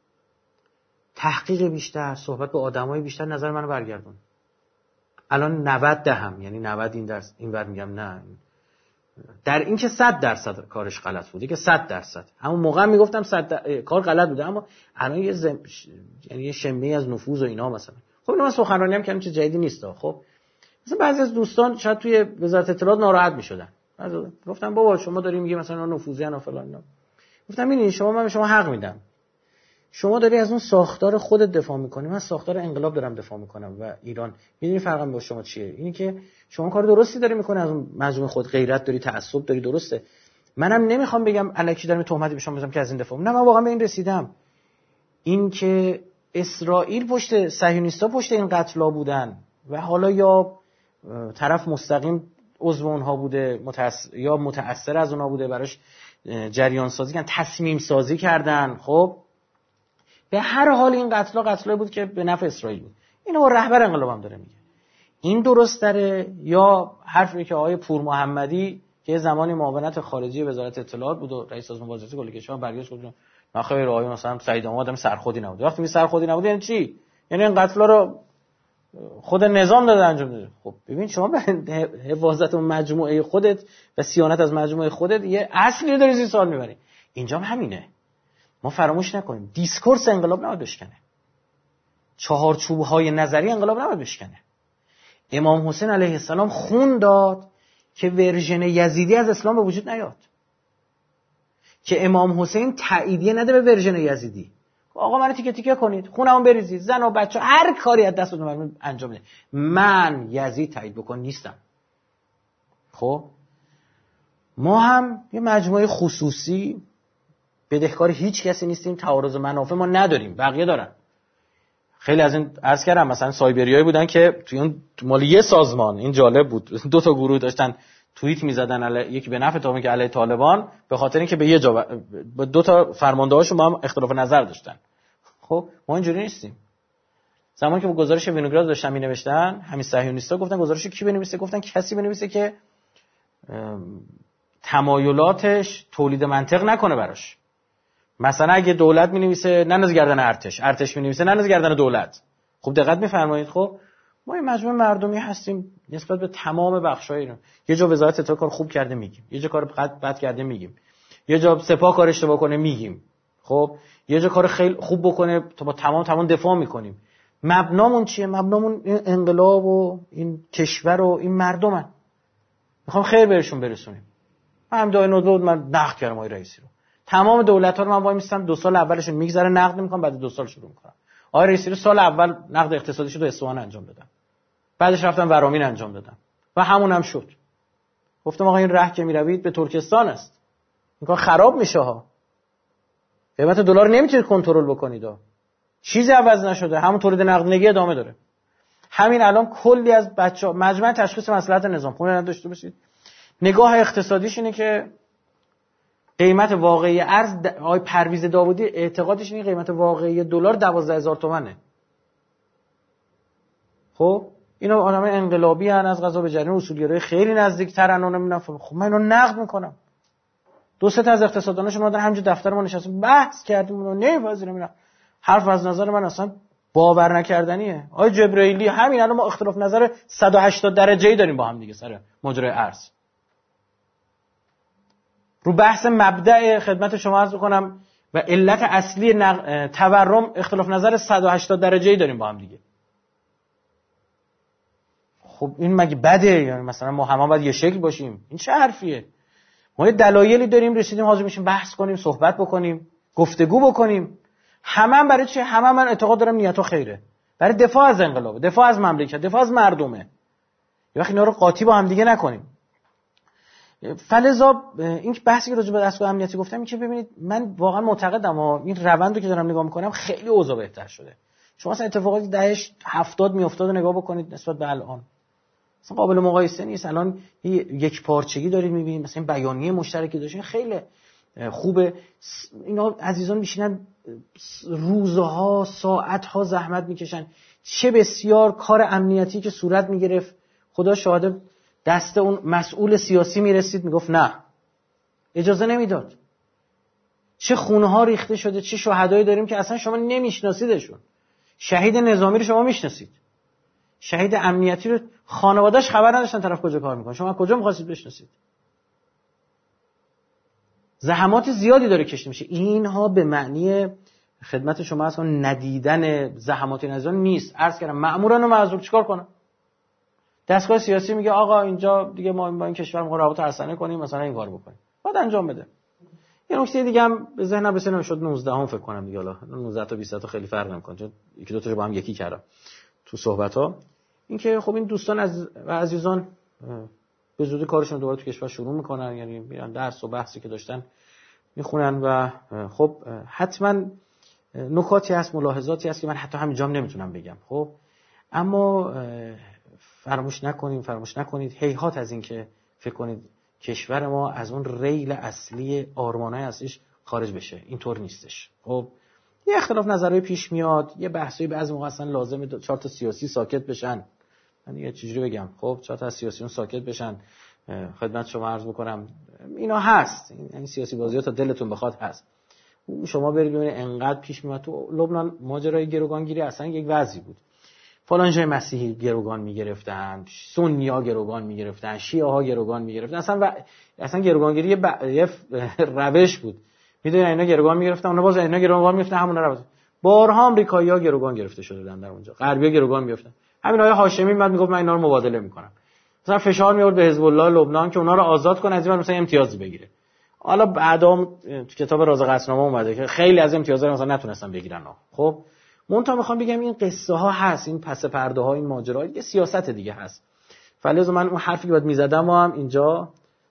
تحقیق بیشتر، صحبت با آدمای بیشتر نظر منو برگردون. الان 90 دهم، یعنی 90 این درس اینور میگم نه، در این که 100% کارش غلط بوده، که 100%. همون موقع میگفتم 100 کار غلط بوده، اما الان یعنی یه شمه از نفوذ و اینا مثلا. خب اینو من سخنرانی هم کردم، چه جدیدی نیست. خب مثلا بعضی از دوستان شاید توی وزارت اطلاعات ناراحت میشدن، گفتم بابا شما داری میگی مثلا نفوذی ان و فلان اینا. گفتم ببین من به شما حق میدم، شما داری از اون ساختار خودت دفاع میکنی، من ساختار انقلاب دارم دفاع میکنم و ایران. میدونی فرقم با شما چیه؟ اینی که شما کار درستی داری میکنی، از اون مجموعه خود غیرت داری، تعصب داری، درسته. منم نمیخوام بگم الکی دارم تهمتی به شما بزنم که از این دفاع. نه، من واقعا به این رسیدم، این که اسرائیل پشت صهیونیست‌ها پشت این قتل‌ها بودن و حالا یا طرف مستقیم عضو اونها بوده یا متأثر از اونها بوده، براش جریان سازی کردن، تصمیم سازی کردن. خب به هر حال این قتل‌ها بود که به نفع اسرائیل بود. اینو با رهبر انقلاب هم داره میگه. این درست داره یا حرفی که آقای پور محمدی که زمانی معاونت خارجی وزارت اطلاعات بود و رئیس سازمان بازرسی کل کشور برگشت گفت نه خیر آقای مثلا سعید آدم سرخودی نبود. وقتی می سرخودی نبود یعنی چی؟ یعنی این قتل‌ها رو خود نظام داده انجام داده. خب ببین شما به حفاظت مجموعه خودت و صیانت از مجموعه خودت یه اصلی رو داری زیر سوال میبری. اینجا هم همینه. ما فراموش نکنیم دیسکورس انقلاب نباید بشکنه، چهارچوب‌های نظری انقلاب نباید بشکنه. امام حسین علیه السلام خون داد که ورژن یزیدی از اسلام به وجود نیاد، که امام حسین تاییدیه نده به ورژن یزیدی. آقا منو تیکه تیکه کنید، خونمو بریزید، زن و بچه هر کاری از دستتون برمیاد انجام بده، من یزید تایید بکن نیستم. خب ما هم یه مجموعه خصوصی بدهکار هیچ کسی نیستیم، تعارض منافع ما نداریم، بقیه دارن. خیلی از این عرض کردم مثلا سایبریایی بودن که توی اون مال یه سازمان، این جالب بود، 2 تا گروه داشتن توییت می‌زدن، یکی به نفع طالبان که علیه طالبان، به خاطر اینکه به یه جا 2 تا فرمانده‌هاشون با هم اختلاف نظر داشتن. خب ما اینجوری نیستیم. زمانی که با گزارش وینوگراد داشتن می‌نوشتن، همین صهیونیست‌ها گفتن گزارش کی بنویسه؟ گفتن کسی بنویسه که تمایلاتش تولید منطق نکنه براش. مثلا اگه دولت می‌نویسه ننداز گردن ارتش می‌نویسه ننداز گردن دولت. خب دقت می‌فرمایید. خب ما این مجموعه مردمی هستیم نسبت به تمام بخش‌های ایران. یه جا وزارت اطلاعات کار خوب کرده میگیم، یه جا کار بد کرده میگیم، یه جا سپاه کار اشتباه کنه میگیم. خب یه جا کار خیلی خوب بکنه تا با تمام دفاع می‌کنیم. مبنامون چیه؟ مبنامون این انقلاب و این کشور و این مردمن. می‌خوام خیر بهشون برسونیم. هم دای نوزاد من نقد کردم آقای رئیسی رو. تمام دولت‌ها رو من وای میستم 2 سال اولشون میگذره نقد می‌کنم، بعد 2 سال شروع می‌کنم. آقای رئیسی رو سال اول نقد اقتصادیش رو اصفهان انجام دادم. بعدش رفتم ورامین انجام دادم و همون هم شد. گفتم آقا این راه که میروید به ترکستان است. این کار خراب میشه ها. قیمت دلار نمیتونید کنترل بکنید ها. چیزی عوض نشده، همون تولید نقدینگی ادامه داره. همین الان کلی از بچه‌ها مجمع تشخیص مصلحت نظام خونه داشته باشید. نگاه اقتصادیش اینه که قیمت واقعی ارز آقای پرویز داوودی اعتقادش اینه قیمت واقعی دلار 12000 تومانه. خب اینا آدم انقلابی ان، از قضا به جریان اصولگرای خیلی نزدیک‌ترن. اونا میگن خب من اینو نقد میکنم. 2 تا از اقتصادداناشون اومدن همینجا دفتر ما نشستن بحث کردیم، اونو نمیپذیرم. اینا حرف از نظر من اصلا باور نکردنیه. آقای جبرائیلی همین الان ما اختلاف نظر 180 درجه‌ای داریم با هم دیگه سر ماجرای ارز. رو بحث مبدأ خدمت شما عرض می‌کنم و علت اصلی تورم اختلاف نظر 180 درجه‌ای داریم با هم دیگه. خب این مگه بده؟ یعنی مثلا ما همه باید یه شکل باشیم؟ این چه حرفیه؟ ما یه دلایلی داریم رسیدیم حاضر میشیم بحث کنیم، صحبت بکنیم، گفتگو بکنیم. همه برای چه؟ همه من اعتقاد دارم نیت‌ها خیره. برای دفاع از انقلاب، دفاع از مملکت، دفاع از مردمه. یه وقت اینا رو قاطی با هم دیگه نکنیم. فلذا این بحثی که راجع به دستگاه امنیتی گفتم این که ببینید من واقعا معتقدم این روند رو که دارم نگاه می‌کنم خیلی اوضاع بهتر شده. شما مثلا اتفاقاتی دهه 70 میافتاد نگاه بکنید نسبت به الان. مثلا قابل مقایسه نیست. الان یک پارچگی دارید می‌بینید، مثلا بیانیه مشترکی داشتین خیلی خوبه. اینا عزیزان میشینن روزها ساعت‌ها زحمت میکشن. چه بسیار کار امنیتی که صورت میگرفت، خدا شاهد دست اون مسئول سیاسی میرسید میگفت نه اجازه نمیداد. چه خونه‌ها ریخته شده، چه شهدایی داریم که اصلا شما نمیشناسیدشون. شهید نظامی رو شما میشناسید، شهید امنیتی رو خانواده‌اش خبر نداشتن طرف کجا کار میکنه، شما کجا می‌خواستید بشناسید؟ زحمات زیادی داره کشیده میشه. اینها به معنی خدمت شما اصلا ندیدن زحمات نظام نیست. عرض کردم مأموران و معذور چیکار کنن؟ دستگاه سیاسی میگه آقا اینجا دیگه ما با این کشور می‌خوایم روابط هرسنه کنیم، مثلا این کارو بکنیم، بعد انجام بده. یه نکته دیگه هم به ذهنم رسید، شد 19 هم فکر کنم دیگه، حالا 19 تا 20 تا خیلی فرق نمی‌کنه چون یکی دو تاشو با هم یکی کردم تو صحبت‌ها. این که خب این دوستان و عزیزان به زودی کارشون دوباره تو کشور شروع میکنن، یعنی میرن درس و بحثی که داشتن میخونن و خب حتما نکاتی هست، ملاحظاتی هست که من حتی همینجا هم نمیتونم بگم. خب اما فراموش نکنید هیهات از این که فکر کنید کشور ما از اون ریل اصلی آرمانای اصلیش خارج بشه، اینطور نیستش. خب یه اختلاف نظرهای پیش میاد، یه بحثایی بعضی موقع اصلا لازمه 4 تا سیاسی ساکت بشن. من یه چیزی بگم، خب 4 تا سیاسیون ساکت بشن، خدمت شما عرض بکنم اینا هست، این سیاسی بازی‌ها تا دلتون بخواد هست. شما برید ببینید انقدر پیش میاد. تو لبنان ماجرای گروگانگیری اصلا یک وضعی بود. فلان جای مسیحی گروگان میگرفتن، سنی‌ها گروگان میگرفتن، شیعه‌ها گروگان میگرفتن. اصلا گروگانگیری یه روش بود. میدونید اینا گروگان میگرفتن، اونا باز اینا گروگان میگرفتن، همون روش. بارها آمریکایی‌ها گروگان گرفته شده بودن در اونجا. غربی‌ها گروگان میگرفتن. همین آقای هاشمی میاد میگفت من اینا رو مبادله میکنم. مثلا فشار میورد به حزب الله لبنان که اونا رو آزاد کنه، از این مثلا امتیازی بگیره. حالا بعدا تو کتاب راز قصرنامه اومده که خیلی از امتیازا رو مثلا نتونستن بگیرن. خب منتها میخوام بگم این قصه ها هست، این پس پرده ها، این ماجرا، یه سیاست دیگه هست. فلذا من اون حرفی که بعد میزدم هم اینجا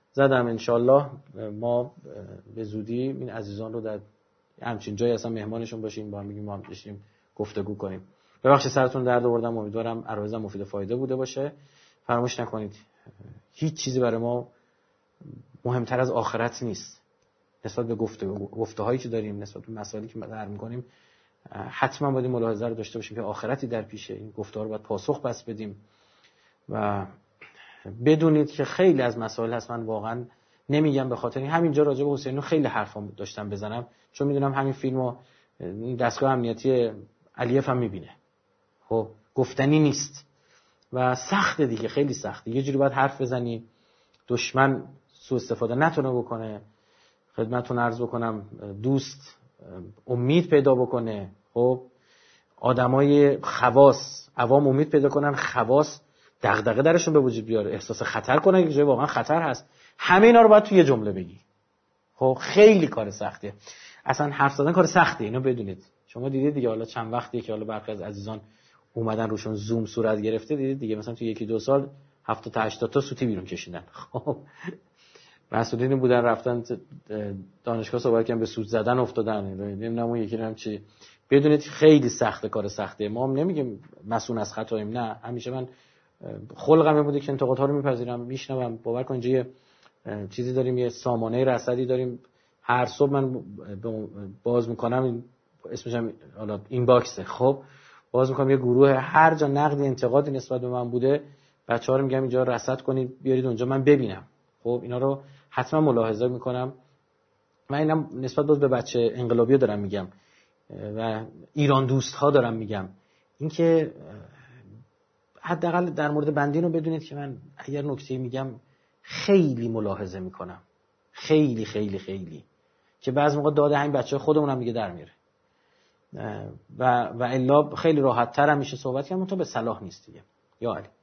زدم. انشالله ما به زودی این عزیزان رو در همچین جایی اصلا مهمانشون باشیم، با هم بگیم ما هم بشیم گفتگو کنیم. ببخشید سرتون درد آوردم، امیدوارم عرایزم مفید و فایده بوده باشه. فراموش نکنید هیچ چیزی برای ما مهمتر از آخرت نیست. نسبت به گفته‌هایی که داریم، نسبت به مسائلی که مطرح می‌کنیم، حتما باید این ملاحظه رو داشته باشیم که آخرتی در پیشه. این گفته‌ها رو باید پاسخ پس بدیم و بدونید که خیلی از مسائل هست من واقعا نمیگم به خاطر همینجا راجع به حسینی خیلی حرفا داشتم بزنم، چون میدونم همین فیلمو دستگاه امنیتی علیف هم میبینه. خب گفتنی نیست و سخته دیگه، خیلی سخته. یه جوری باید حرف بزنی دشمن سوء استفاده نتونه بکنه. خدمتتون عرض بکنم دوست امید پیدا بکنه. خب آدمای خواص عوام امید پیدا کنن، خواص دغدغه درشون به وجود بیاره، احساس خطر کنن که جای واقعا خطر هست. همه اینا رو باید توی یه جمله بگی. خب خیلی کار سختیه. اصلا حرف زدن کار سختیه، اینو بدونید. شما دیدید دیگه، حالا چند وقتیه که حالا برخی از عزیزان اومدن روشون زوم صورت گرفته، دیدید دیگه مثلا توی 1-2 سال 70 تا 80 تا سوتی بیرون کشیدن. خب مسئولین بودن رفتن دانشگاه صحبت کردن به سوت زدن افتادن، نمیدونم اون یکی هم چی. بدونید خیلی سخته، کار سخته. ما هم نمیگیم مسئول از خطاییم، نه، همیشه من خلقم این بوده که انتقادها رو میپذیرم، میشنوم. باور کن اینجا یه چیزی داریم، یه سامانه رصدی داریم، هر صبح من باز میکنم، اسمش هم حالا این باکسه. خب باز میکنم یه گروه، هر جا نقدی انتقادی نسبت به من بوده بچه‌ها رو میگم اینجا رصد کنید بیارید اونجا من ببینم. خب اینا رو حتما ملاحظه میکنم. من اینم نسبت به بچه انقلابی دارم میگم و ایران دوست ها دارم میگم، اینکه حداقل در مورد بندین رو بدونید که من اگر نکته میگم خیلی ملاحظه میکنم، خیلی خیلی خیلی، که بعضی موقع داده همین بچه خودمونم دیگه در میره و الا خیلی راحت تر هم میشه صحبت کنم، تو به صلاح نیست دیگه. یا علی